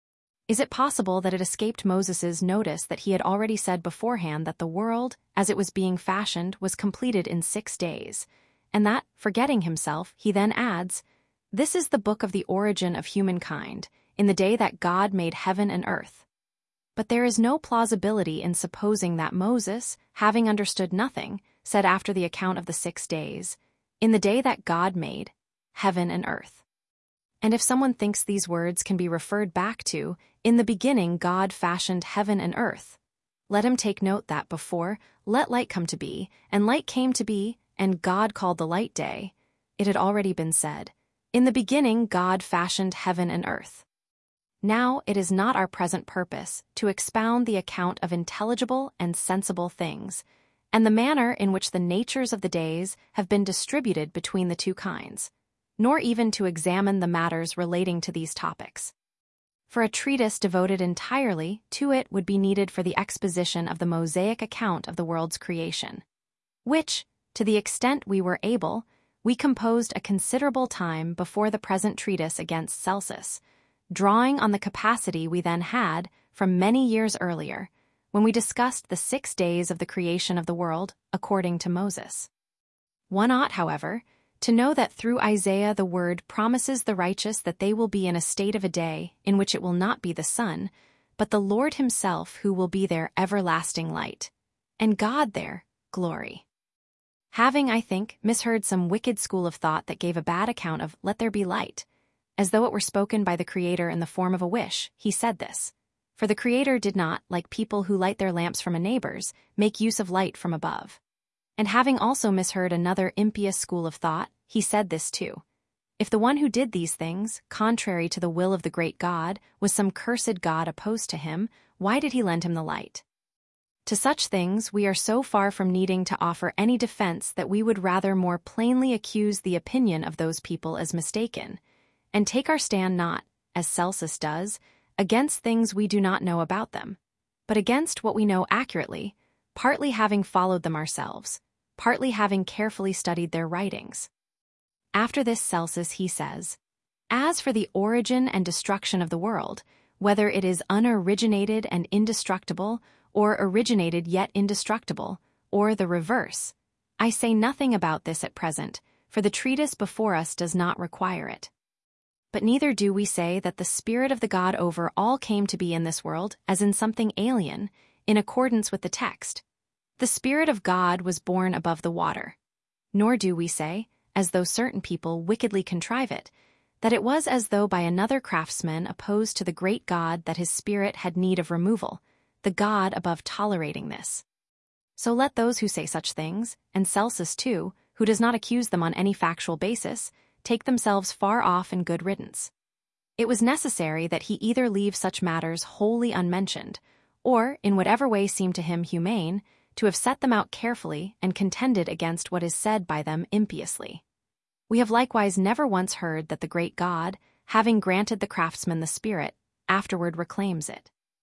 Is it possible that it escaped Moses's notice that he had already said beforehand that the world, as it was being fashioned, was completed in 6 days, and that, forgetting himself, he then adds, "This is the book of the origin of humankind, in the day that God made heaven and earth." But there is no plausibility in supposing that Moses, having understood nothing, said after the account of the 6 days, "In the day that God made heaven and earth." And if someone thinks these words can be referred back to, "In the beginning God fashioned heaven and earth," let him take note that before, "Let light come to be," and light came to be, and God called the light day, it had already been said, "In the beginning God fashioned heaven and earth." Now it is not our present purpose to expound the account of intelligible and sensible things, and the manner in which the natures of the days have been distributed between the two kinds, nor even to examine the matters relating to these topics. For a treatise devoted entirely to it would be needed for the exposition of the Mosaic account of the world's creation, which, to the extent we were able, we composed a considerable time before the present treatise against Celsus, drawing on the capacity we then had from many years earlier, when we discussed the 6 days of the creation of the world according to Moses. One ought, however, to know that through Isaiah the word promises the righteous that they will be in a state of a day in which it will not be the sun, but the Lord himself who will be their everlasting light, and God their glory. Having, I think, misheard some wicked school of thought that gave a bad account of "let there be light," as though it were spoken by the Creator in the form of a wish, he said this. For the Creator did not, like people who light their lamps from a neighbor's, make use of light from above. And having also misheard another impious school of thought, he said this too. If the one who did these things, contrary to the will of the great God, was some cursed god opposed to him, why did he lend him the light? To such things we are so far from needing to offer any defense that we would rather more plainly accuse the opinion of those people as mistaken, and take our stand not, as Celsus does, against things we do not know about them, but against what we know accurately, partly having followed them ourselves, partly having carefully studied their writings. After this Celsus he says, "As for the origin and destruction of the world, whether it is unoriginated and indestructible, or originated yet indestructible, or the reverse, I say nothing about this at present, for the treatise before us does not require it. But neither do we say that the Spirit of the God over all came to be in this world as in something alien, in accordance with the text. The Spirit of God was born above the water. Nor do we say, as though certain people wickedly contrive it, that it was as though by another craftsman opposed to the great God that his Spirit had need of removal, the God above tolerating this. So let those who say such things, and Celsus too, who does not accuse them on any factual basis, take themselves far off in good riddance. It was necessary that he either leave such matters wholly unmentioned, or, in whatever way seemed to him humane, to have set them out carefully and contended against what is said by them impiously. We have likewise never once heard that the great God, having granted the craftsman the Spirit, afterward reclaims it.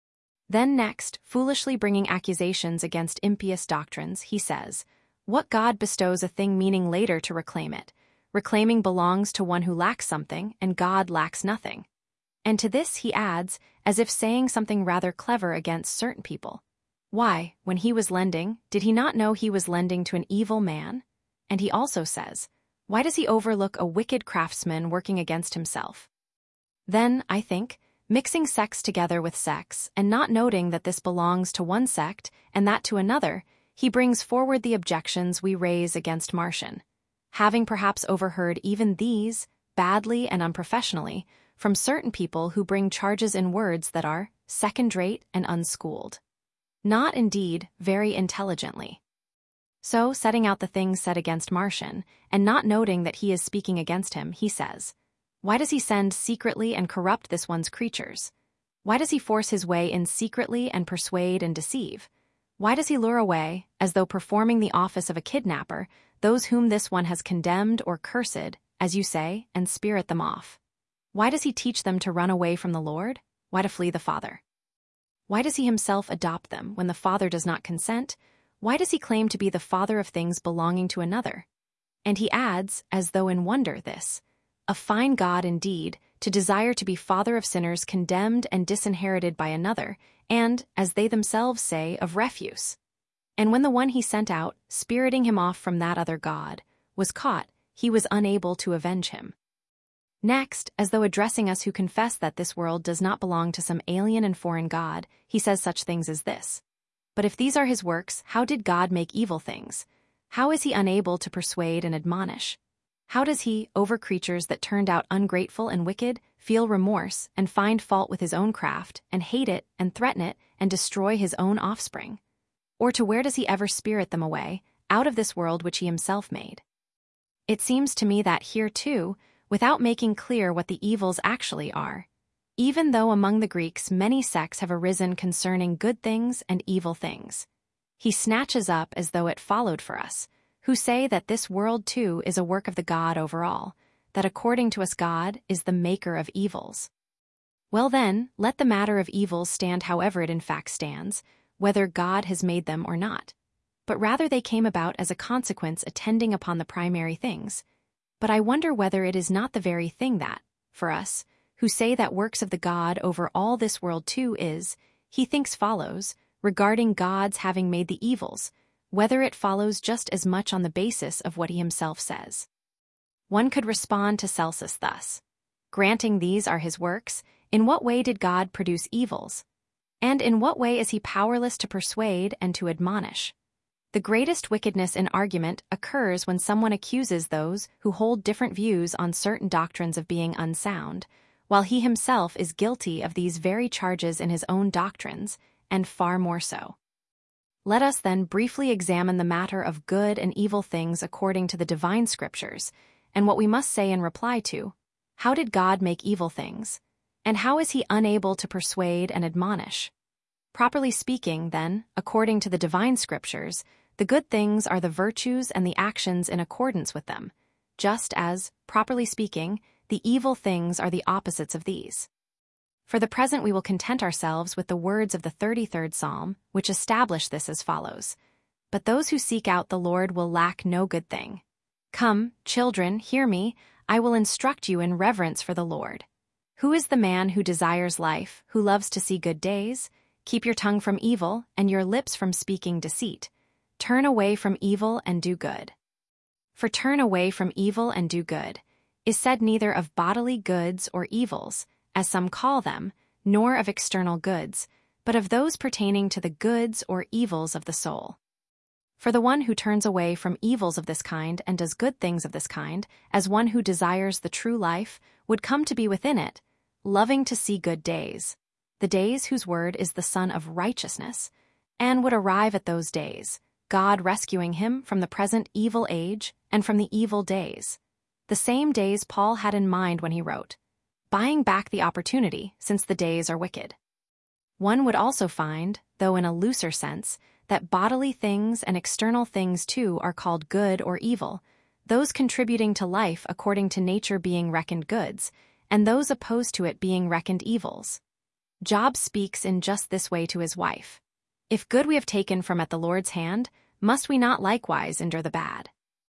Then next, foolishly bringing accusations against impious doctrines, he says, "What God bestows a thing meaning later to reclaim it? Reclaiming belongs to one who lacks something, and God lacks nothing." And to this he adds, as if saying something rather clever against certain people, "Why, when he was lending, did he not know he was lending to an evil man?" And he also says, "Why does he overlook a wicked craftsman working against himself?" Then, I think, mixing sects together with sects, and not noting that this belongs to one sect and that to another, he brings forward the objections we raise against Marcion, having perhaps overheard even these, badly and unprofessionally, from certain people who bring charges in words that are second-rate and unschooled. Not, indeed, very intelligently. So, setting out the things said against Marcion, and not noting that he is speaking against him, he says, "Why does he send secretly and corrupt this one's creatures? Why does he force his way in secretly and persuade and deceive? Why does he lure away, as though performing the office of a kidnapper, those whom this one has condemned or cursed, as you say, and spirit them off? Why does he teach them to run away from the Lord? Why to flee the Father? Why does he himself adopt them when the Father does not consent? Why does he claim to be the Father of things belonging to another?" And he adds, as though in wonder, this, "A fine God indeed, to desire to be Father of sinners condemned and disinherited by another, and, as they themselves say, of refuse. And when the one he sent out, spiriting him off from that other God, was caught, he was unable to avenge him." Next, as though addressing us who confess that this world does not belong to some alien and foreign God, he says such things as this, "But if these are his works, how did God make evil things? how is he unable to persuade and admonish? How does he, over creatures that turned out ungrateful and wicked, feel remorse and find fault with his own craft, and hate it and threaten it and destroy his own offspring? Or to where does he ever spirit them away, out of this world which he himself made? It seems to me that here too, without making clear what the evils actually are, even though among the Greeks many sects have arisen concerning good things and evil things, he snatches up as though it followed for us, who say that this world too is a work of the God over all, that according to us God is the maker of evils. Well then, let the matter of evils stand however it in fact stands, whether God has made them or not. But rather they came about as a consequence attending upon the primary things. But I wonder whether it is not the very thing that, for us, who say that works of the God over all this world too is, he thinks follows, regarding God's having made the evils, whether it follows just as much on the basis of what he himself says. One could respond to Celsus thus: granting these are his works, in what way did God produce evils? And in what way is he powerless to persuade and to admonish? The greatest wickedness in argument occurs when someone accuses those who hold different views on certain doctrines of being unsound, while he himself is guilty of these very charges in his own doctrines, and far more so. Let us then briefly examine the matter of good and evil things according to the divine scriptures, and what we must say in reply to, how did God make evil things, and how is he unable to persuade and admonish? Properly speaking, then, according to the divine scriptures, the good things are the virtues and the actions in accordance with them, just as, properly speaking, the evil things are the opposites of these. For the present we will content ourselves with the words of the 33rd Psalm, which establish this as follows: But those who seek out the Lord will lack no good thing. Come, children, hear me, I will instruct you in reverence for the Lord. Who is the man who desires life, who loves to see good days? Keep your tongue from evil, and your lips from speaking deceit. Turn away from evil and do good. For turn away from evil and do good is said neither of bodily goods or evils, as some call them, nor of external goods, but of those pertaining to the goods or evils of the soul. For the one who turns away from evils of this kind and does good things of this kind, as one who desires the true life, would come to be within it, loving to see good days, the days whose word is the Son of Righteousness, and would arrive at those days, God rescuing him from the present evil age and from the evil days, the same days Paul had in mind when he wrote, buying back the opportunity since the days are wicked. One would also find, though in a looser sense, that bodily things and external things too are called good or evil, those contributing to life according to nature being reckoned goods, and those opposed to it being reckoned evils. Job speaks in just this way to his wife: If good we have taken from at the Lord's hand, must we not likewise endure the bad?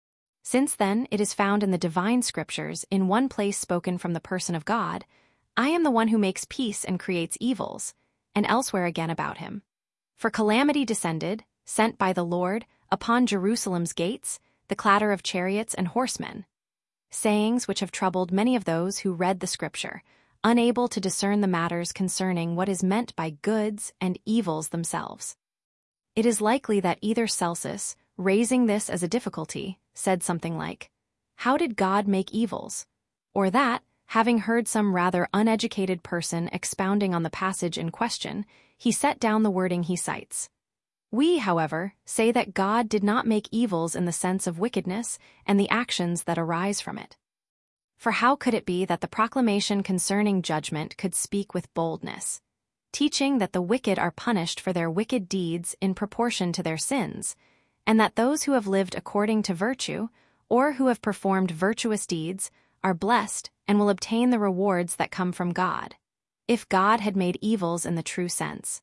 Since then it is found in the divine scriptures, in one place spoken from the person of God, I am the one who makes peace and creates evils, and elsewhere again about him. For calamity descended, sent by the Lord, upon Jerusalem's gates, the clatter of chariots and horsemen. Sayings which have troubled many of those who read the scripture, unable to discern the matters concerning what is meant by goods and evils themselves. It is likely that either Celsus, raising this as a difficulty, said something like, How did God make evils? Or that, having heard some rather uneducated person expounding on the passage in question, he set down the wording he cites. We, however, say that God did not make evils in the sense of wickedness and the actions that arise from it. For how could it be that the proclamation concerning judgment could speak with boldness, teaching that the wicked are punished for their wicked deeds in proportion to their sins, and that those who have lived according to virtue, or who have performed virtuous deeds, are blessed and will obtain the rewards that come from God, if God had made evils in the true sense?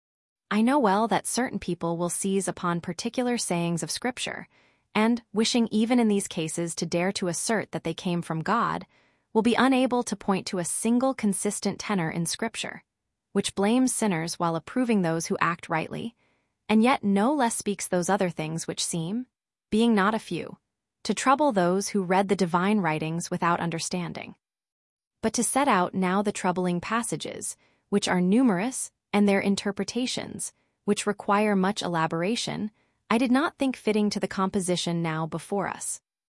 I know well that certain people will seize upon particular sayings of Scripture, and, wishing even in these cases to dare to assert that they came from God, will be unable to point to a single consistent tenor in Scripture, which blames sinners while approving those who act rightly, and yet no less speaks those other things which seem, being not a few, to trouble those who read the divine writings without understanding. But to set out now the troubling passages, which are numerous, and their interpretations, which require much elaboration, I did not think fitting to the composition now before us.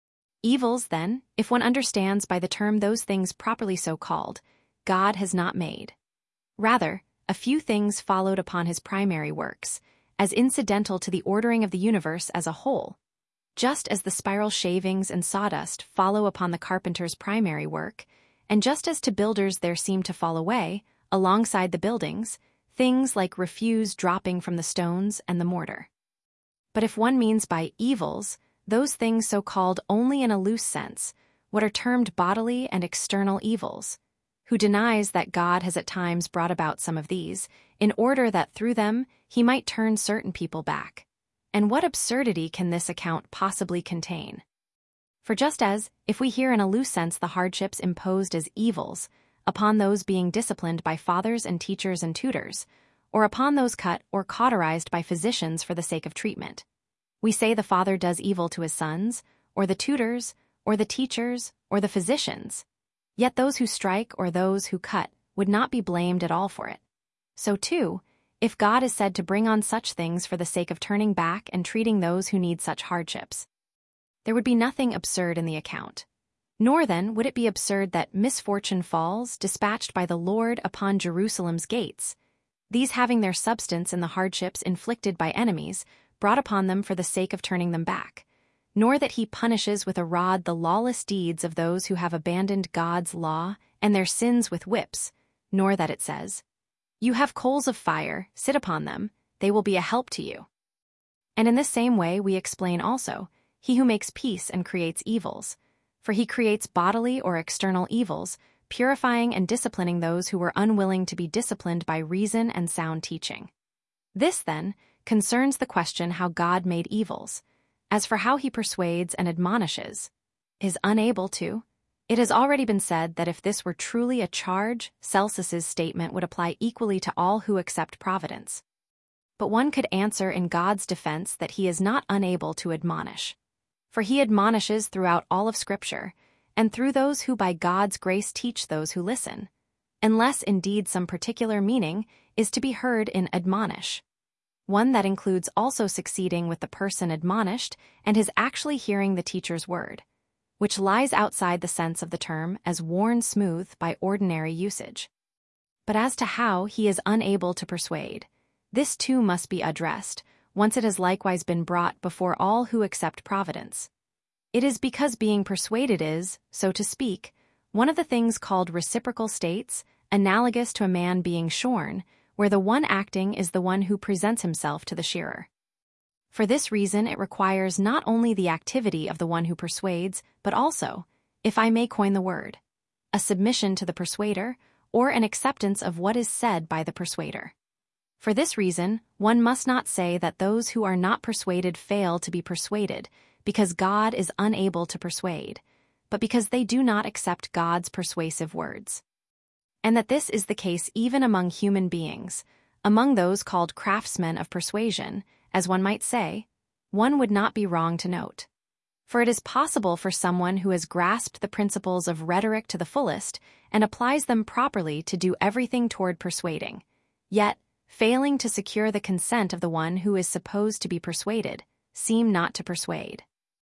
Evils, then, if one understands by the term those things properly so called, God has not made. Rather, a few things followed upon his primary works, as incidental to the ordering of the universe as a whole, just as the spiral shavings and sawdust follow upon the carpenter's primary work, and just as to builders there seem to fall away, alongside the buildings, things like refuse dropping from the stones and the mortar. But if one means by evils, those things so called only in a loose sense, what are termed bodily and external evils, who denies that God has at times brought about some of these, in order that through them he might turn certain people back. And what absurdity can this account possibly contain? For just as, if we hear in a loose sense the hardships imposed as evils, upon those being disciplined by fathers and teachers and tutors, or upon those cut or cauterized by physicians for the sake of treatment, we say the father does evil to his sons, or the tutors, or the teachers, or the physicians, yet those who strike or those who cut would not be blamed at all for it. So too, if God is said to bring on such things for the sake of turning back and treating those who need such hardships, there would be nothing absurd in the account. Nor then would it be absurd that misfortune falls dispatched by the Lord upon Jerusalem's gates, these having their substance in the hardships inflicted by enemies, brought upon them for the sake of turning them back, nor that he punishes with a rod the lawless deeds of those who have abandoned God's law and their sins with whips, nor that it says, "You have coals of fire, sit upon them, they will be a help to you." And in this same way we explain also, he who makes peace and creates evils, for he creates bodily or external evils, purifying and disciplining those who were unwilling to be disciplined by reason and sound teaching. This, then, concerns the question how God made evils. As for how he persuades and admonishes, is unable to, it has already been said that if this were truly a charge, Celsus's statement would apply equally to all who accept providence. But one could answer in God's defense that he is not unable to admonish. For he admonishes throughout all of Scripture, and through those who by God's grace teach those who listen, unless indeed some particular meaning is to be heard in admonish, one that includes also succeeding with the person admonished and his actually hearing the teacher's word, which lies outside the sense of the term as worn smooth by ordinary usage. But as to how he is unable to persuade, this too must be addressed, once it has likewise been brought before all who accept providence. It is because being persuaded is, so to speak, one of the things called reciprocal states, analogous to a man being shorn, where the one acting is the one who presents himself to the shearer. For this reason it requires not only the activity of the one who persuades, but also, if I may coin the word, a submission to the persuader, or an acceptance of what is said by the persuader. For this reason, one must not say that those who are not persuaded fail to be persuaded, because God is unable to persuade, but because they do not accept God's persuasive words. And that this is the case even among human beings, among those called craftsmen of persuasion, as one might say, one would not be wrong to note. For it is possible for someone who has grasped the principles of rhetoric to the fullest and applies them properly to do everything toward persuading, yet, failing to secure the consent of the one who is supposed to be persuaded, seem not to persuade.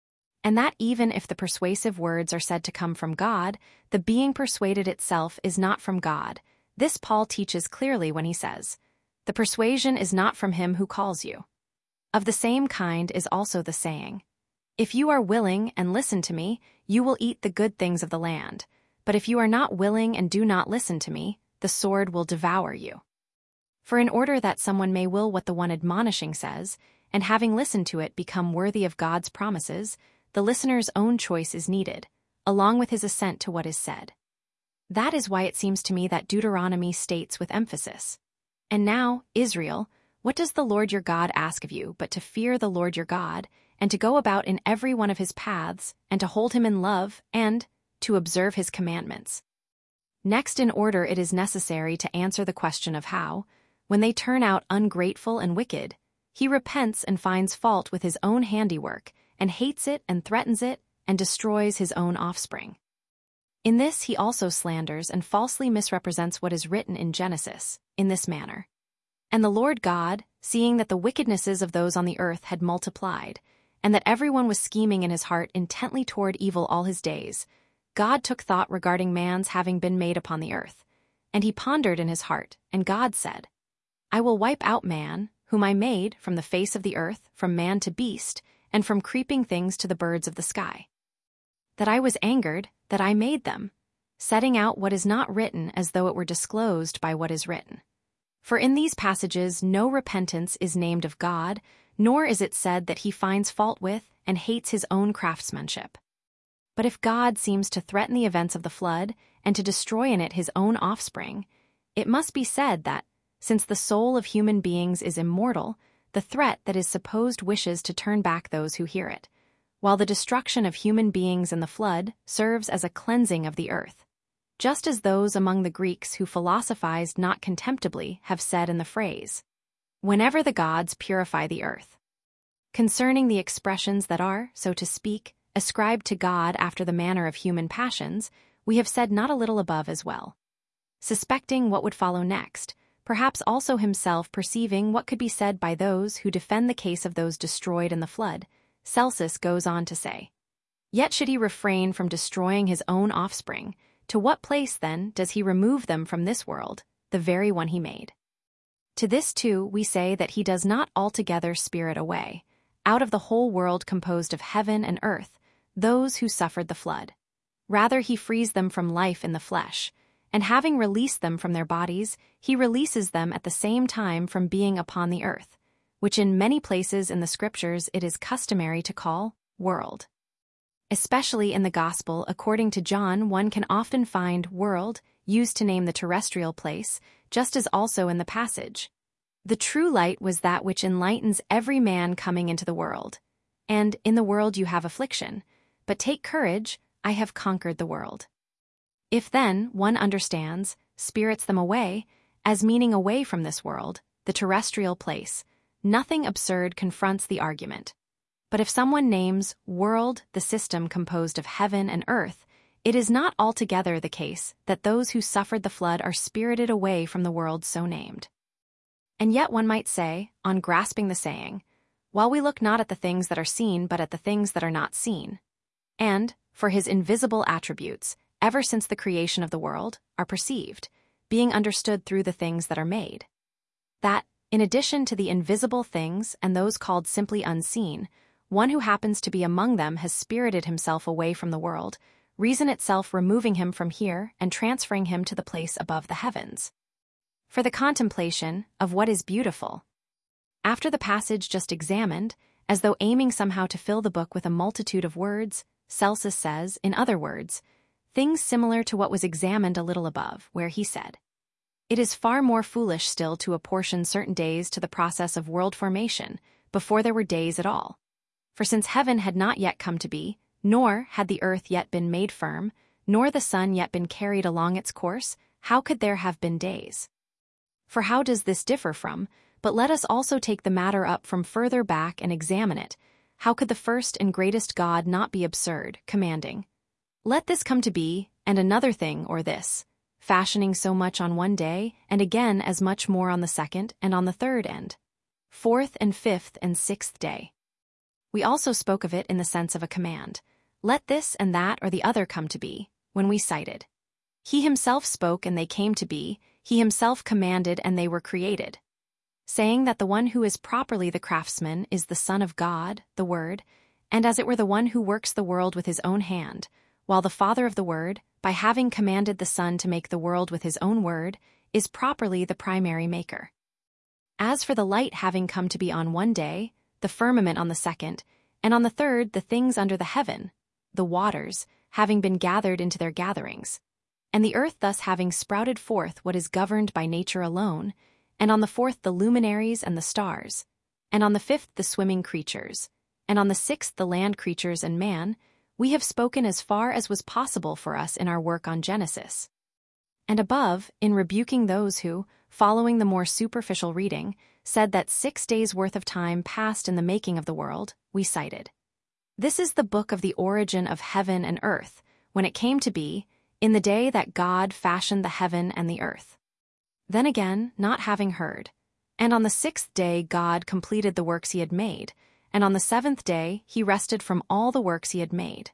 And that even if the persuasive words are said to come from God, the being persuaded itself is not from God. This Paul teaches clearly when he says, "The persuasion is not from him who calls you." Of the same kind is also the saying, "If you are willing and listen to me, you will eat the good things of the land. But if you are not willing and do not listen to me, the sword will devour you." For in order that someone may will what the one admonishing says, and having listened to it become worthy of God's promises, the listener's own choice is needed, along with his assent to what is said. That is why it seems to me that Deuteronomy states with emphasis, "And now, Israel, what does the Lord your God ask of you but to fear the Lord your God, and to go about in every one of his paths, and to hold him in love, and to observe his commandments?" Next in order it is necessary to answer the question of how, when they turn out ungrateful and wicked, he repents and finds fault with his own handiwork, and hates it and threatens it, and destroys his own offspring. In this he also slanders and falsely misrepresents what is written in Genesis, in this manner. "And the Lord God, seeing that the wickednesses of those on the earth had multiplied, and that everyone was scheming in his heart intently toward evil all his days, God took thought regarding man's having been made upon the earth. And he pondered in his heart, and God said, I will wipe out man, whom I made, from the face of the earth, from man to beast, and from creeping things to the birds of the sky. That I was angered, that I made them, setting out what is not written as though it were disclosed by what is written. For in these passages no repentance is named of God, nor is it said that he finds fault with and hates his own craftsmanship. But if God seems to threaten the events of the flood and to destroy in it his own offspring, it must be said that, since the soul of human beings is immortal, the threat that is supposed wishes to turn back those who hear it, while the destruction of human beings in the flood serves as a cleansing of the earth, just as those among the Greeks who philosophized not contemptibly have said in the phrase, whenever the gods purify the earth. Concerning the expressions that are, so to speak, ascribed to God after the manner of human passions, we have said not a little above as well. Suspecting what would follow next, perhaps also himself perceiving what could be said by those who defend the case of those destroyed in the flood, Celsus goes on to say, Yet should he refrain from destroying his own offspring, to what place then does he remove them from this world, the very one he made? To this too we say that he does not altogether spirit away, out of the whole world composed of heaven and earth, those who suffered the flood. Rather he frees them from life in the flesh, and having released them from their bodies, he releases them at the same time from being upon the earth, which in many places in the Scriptures it is customary to call world. Especially in the Gospel according to John, one can often find world used to name the terrestrial place, just as also in the passage. The true light was that which enlightens every man coming into the world. And in the world you have affliction, but take courage, I have conquered the world. If then one understands, spirits them away, as meaning away from this world, the terrestrial place, nothing absurd confronts the argument. But if someone names world the system composed of heaven and earth, it is not altogether the case that those who suffered the flood are spirited away from the world so named. And yet one might say, on grasping the saying, while we look not at the things that are seen but at the things that are not seen, and, for his invisible attributes, ever since the creation of the world, are perceived, being understood through the things that are made. That, in addition to the invisible things and those called simply unseen, one who happens to be among them has spirited himself away from the world, reason itself removing him from here and transferring him to the place above the heavens. For the contemplation of what is beautiful. After the passage just examined, as though aiming somehow to fill the book with a multitude of words, Celsus says, in other words, things similar to what was examined a little above, where he said, It is far more foolish still to apportion certain days to the process of world formation, before there were days at all. For since heaven had not yet come to be, nor had the earth yet been made firm, nor the sun yet been carried along its course, how could there have been days? For how does this differ from, but let us also take the matter up from further back and examine it, how could the first and greatest God not be absurd, commanding, Let this come to be, and another thing or this, fashioning so much on one day, and again as much more on the second and on the third and fourth and fifth and sixth day. We also spoke of it in the sense of a command, Let this and that or the other come to be, when we cited, He himself spoke and they came to be, he himself commanded and they were created, saying that the one who is properly the craftsman is the Son of God, the Word, and as it were the one who works the world with his own hand, while the Father of the Word, by having commanded the Son to make the world with his own word, is properly the primary maker. As for the light having come to be on one day, the firmament on the second, and on the third the things under the heaven, the waters, having been gathered into their gatherings, and the earth thus having sprouted forth what is governed by nature alone, and on the fourth the luminaries and the stars, and on the fifth the swimming creatures, and on the sixth the land creatures and man, we have spoken as far as was possible for us in our work on Genesis. And above, in rebuking those who, following the more superficial reading, said that 6 days' worth of time passed in the making of the world, we cited, This is the book of the origin of heaven and earth, when it came to be, in the day that God fashioned the heaven and the earth. Then again, not having heard, And on the sixth day God completed the works he had made, and on the seventh day he rested from all the works he had made.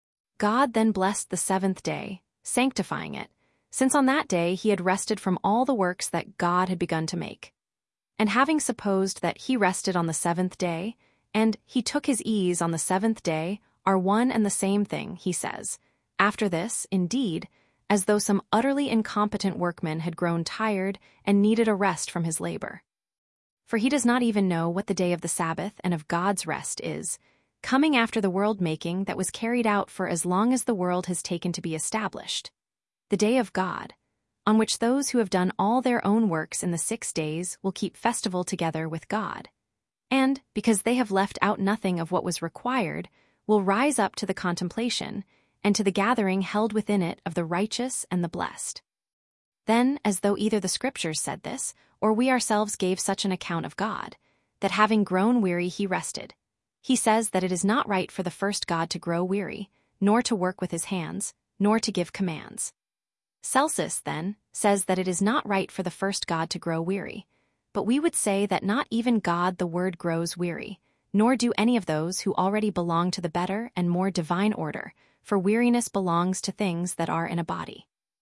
God then blessed the seventh day, sanctifying it, since on that day he had rested from all the works that God had begun to make. And having supposed that he rested on the seventh day, and he took his ease on the seventh day, are one and the same thing, he says. After this, indeed, as though some utterly incompetent workman had grown tired and needed a rest from his labor. For he does not even know what the day of the Sabbath and of God's rest is, coming after the world-making that was carried out for as long as the world has taken to be established. The day of God, on which those who have done all their own works in the 6 days will keep festival together with God, and, because they have left out nothing of what was required, will rise up to the contemplation, and to the gathering held within it of the righteous and the blessed. Then, as though either the Scriptures said this, or we ourselves gave such an account of God, that having grown weary he rested, he says that it is not right for the first God to grow weary, nor to work with his hands, nor to give commands. Celsus, then, says that it is not right for the first God to grow weary, but we would say that not even God the Word grows weary, nor do any of those who already belong to the better and more divine order, for weariness belongs to things that are in a body.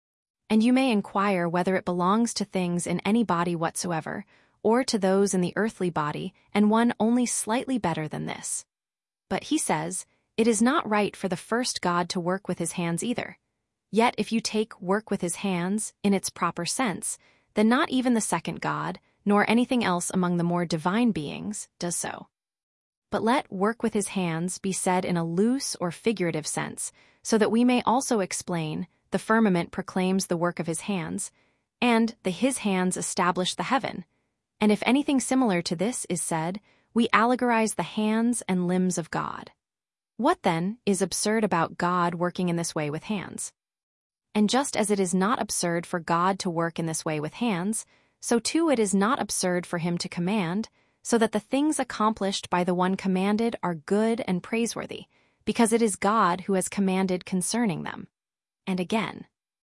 And you may inquire whether it belongs to things in any body whatsoever, or to those in the earthly body, and one only slightly better than this. But he says, it is not right for the first God to work with his hands either. Yet if you take work with his hands in its proper sense, then not even the second God, nor anything else among the more divine beings, does so. But let work with his hands be said in a loose or figurative sense, so that we may also explain, the firmament proclaims the work of his hands, and his hands establish the heaven. And if anything similar to this is said, we allegorize the hands and limbs of God. What then is absurd about God working in this way with hands? And just as it is not absurd for God to work in this way with hands, so too it is not absurd for him to command, so that the things accomplished by the one commanded are good and praiseworthy, because it is God who has commanded concerning them. And again,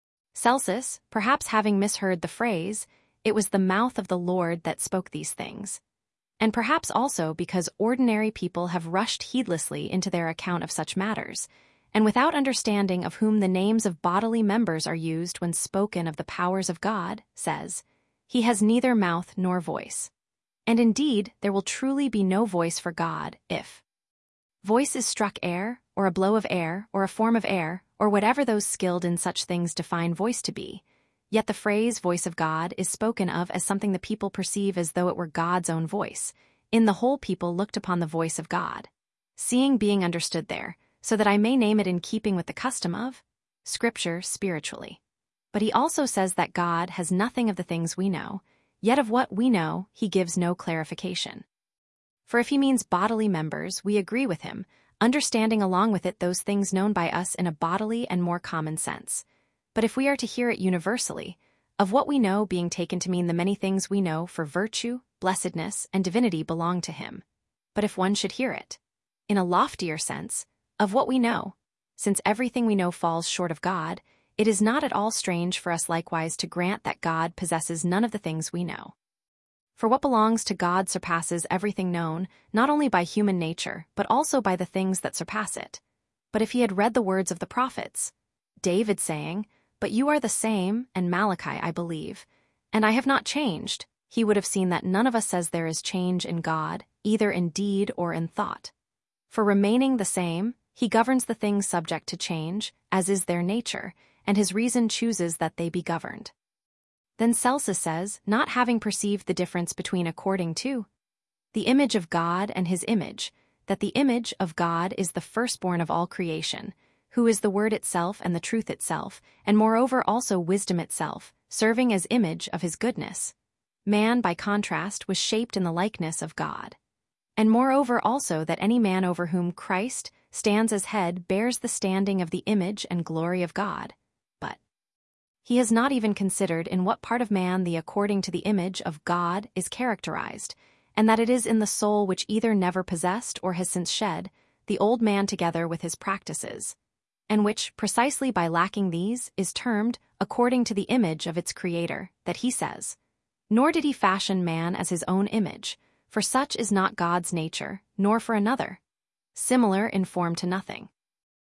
Celsus, perhaps having misheard the phrase, it was the mouth of the Lord that spoke these things. And perhaps also because ordinary people have rushed heedlessly into their account of such matters, and without understanding of whom the names of bodily members are used when spoken of the powers of God, says, he has neither mouth nor voice. And indeed, there will truly be no voice for God if voice is struck air, or a blow of air, or a form of air, or whatever those skilled in such things define voice to be. Yet the phrase voice of God is spoken of as something the people perceive as though it were God's own voice. In the whole people looked upon the voice of God, seeing being understood there, so that I may name it in keeping with the custom of Scripture spiritually. But he also says that God has nothing of the things we know, yet of what we know he gives no clarification. For if he means bodily members, we agree with him, understanding along with it those things known by us in a bodily and more common sense. But if we are to hear it universally, of what we know being taken to mean the many things we know for virtue, blessedness, and divinity belong to him. But if one should hear it, in a loftier sense, of what we know, since everything we know falls short of God, it is not at all strange for us likewise to grant that God possesses none of the things we know. For what belongs to God surpasses everything known, not only by human nature, but also by the things that surpass it. But if he had read the words of the prophets, David saying, "But you are the same," and Malachi, I believe, "and I have not changed," he would have seen that none of us says there is change in God, either in deed or in thought. For remaining the same, he governs the things subject to change, as is their nature, and his reason chooses that they be governed. Then Celsus says, not having perceived the difference between according to the image of God and his image, that the image of God is the firstborn of all creation, who is the word itself and the truth itself, and moreover also wisdom itself, serving as image of his goodness. Man, by contrast, was shaped in the likeness of God. And moreover also that any man over whom Christ stands as head bears the standing of the image and glory of God. But he has not even considered in what part of man the according to the image of God is characterized, and that it is in the soul which either never possessed or has since shed the old man together with his practices, and which, precisely by lacking these, is termed according to the image of its Creator, that he says, Nor did he fashion man as his own image, for such is not God's nature, nor for another. Similar in form to nothing.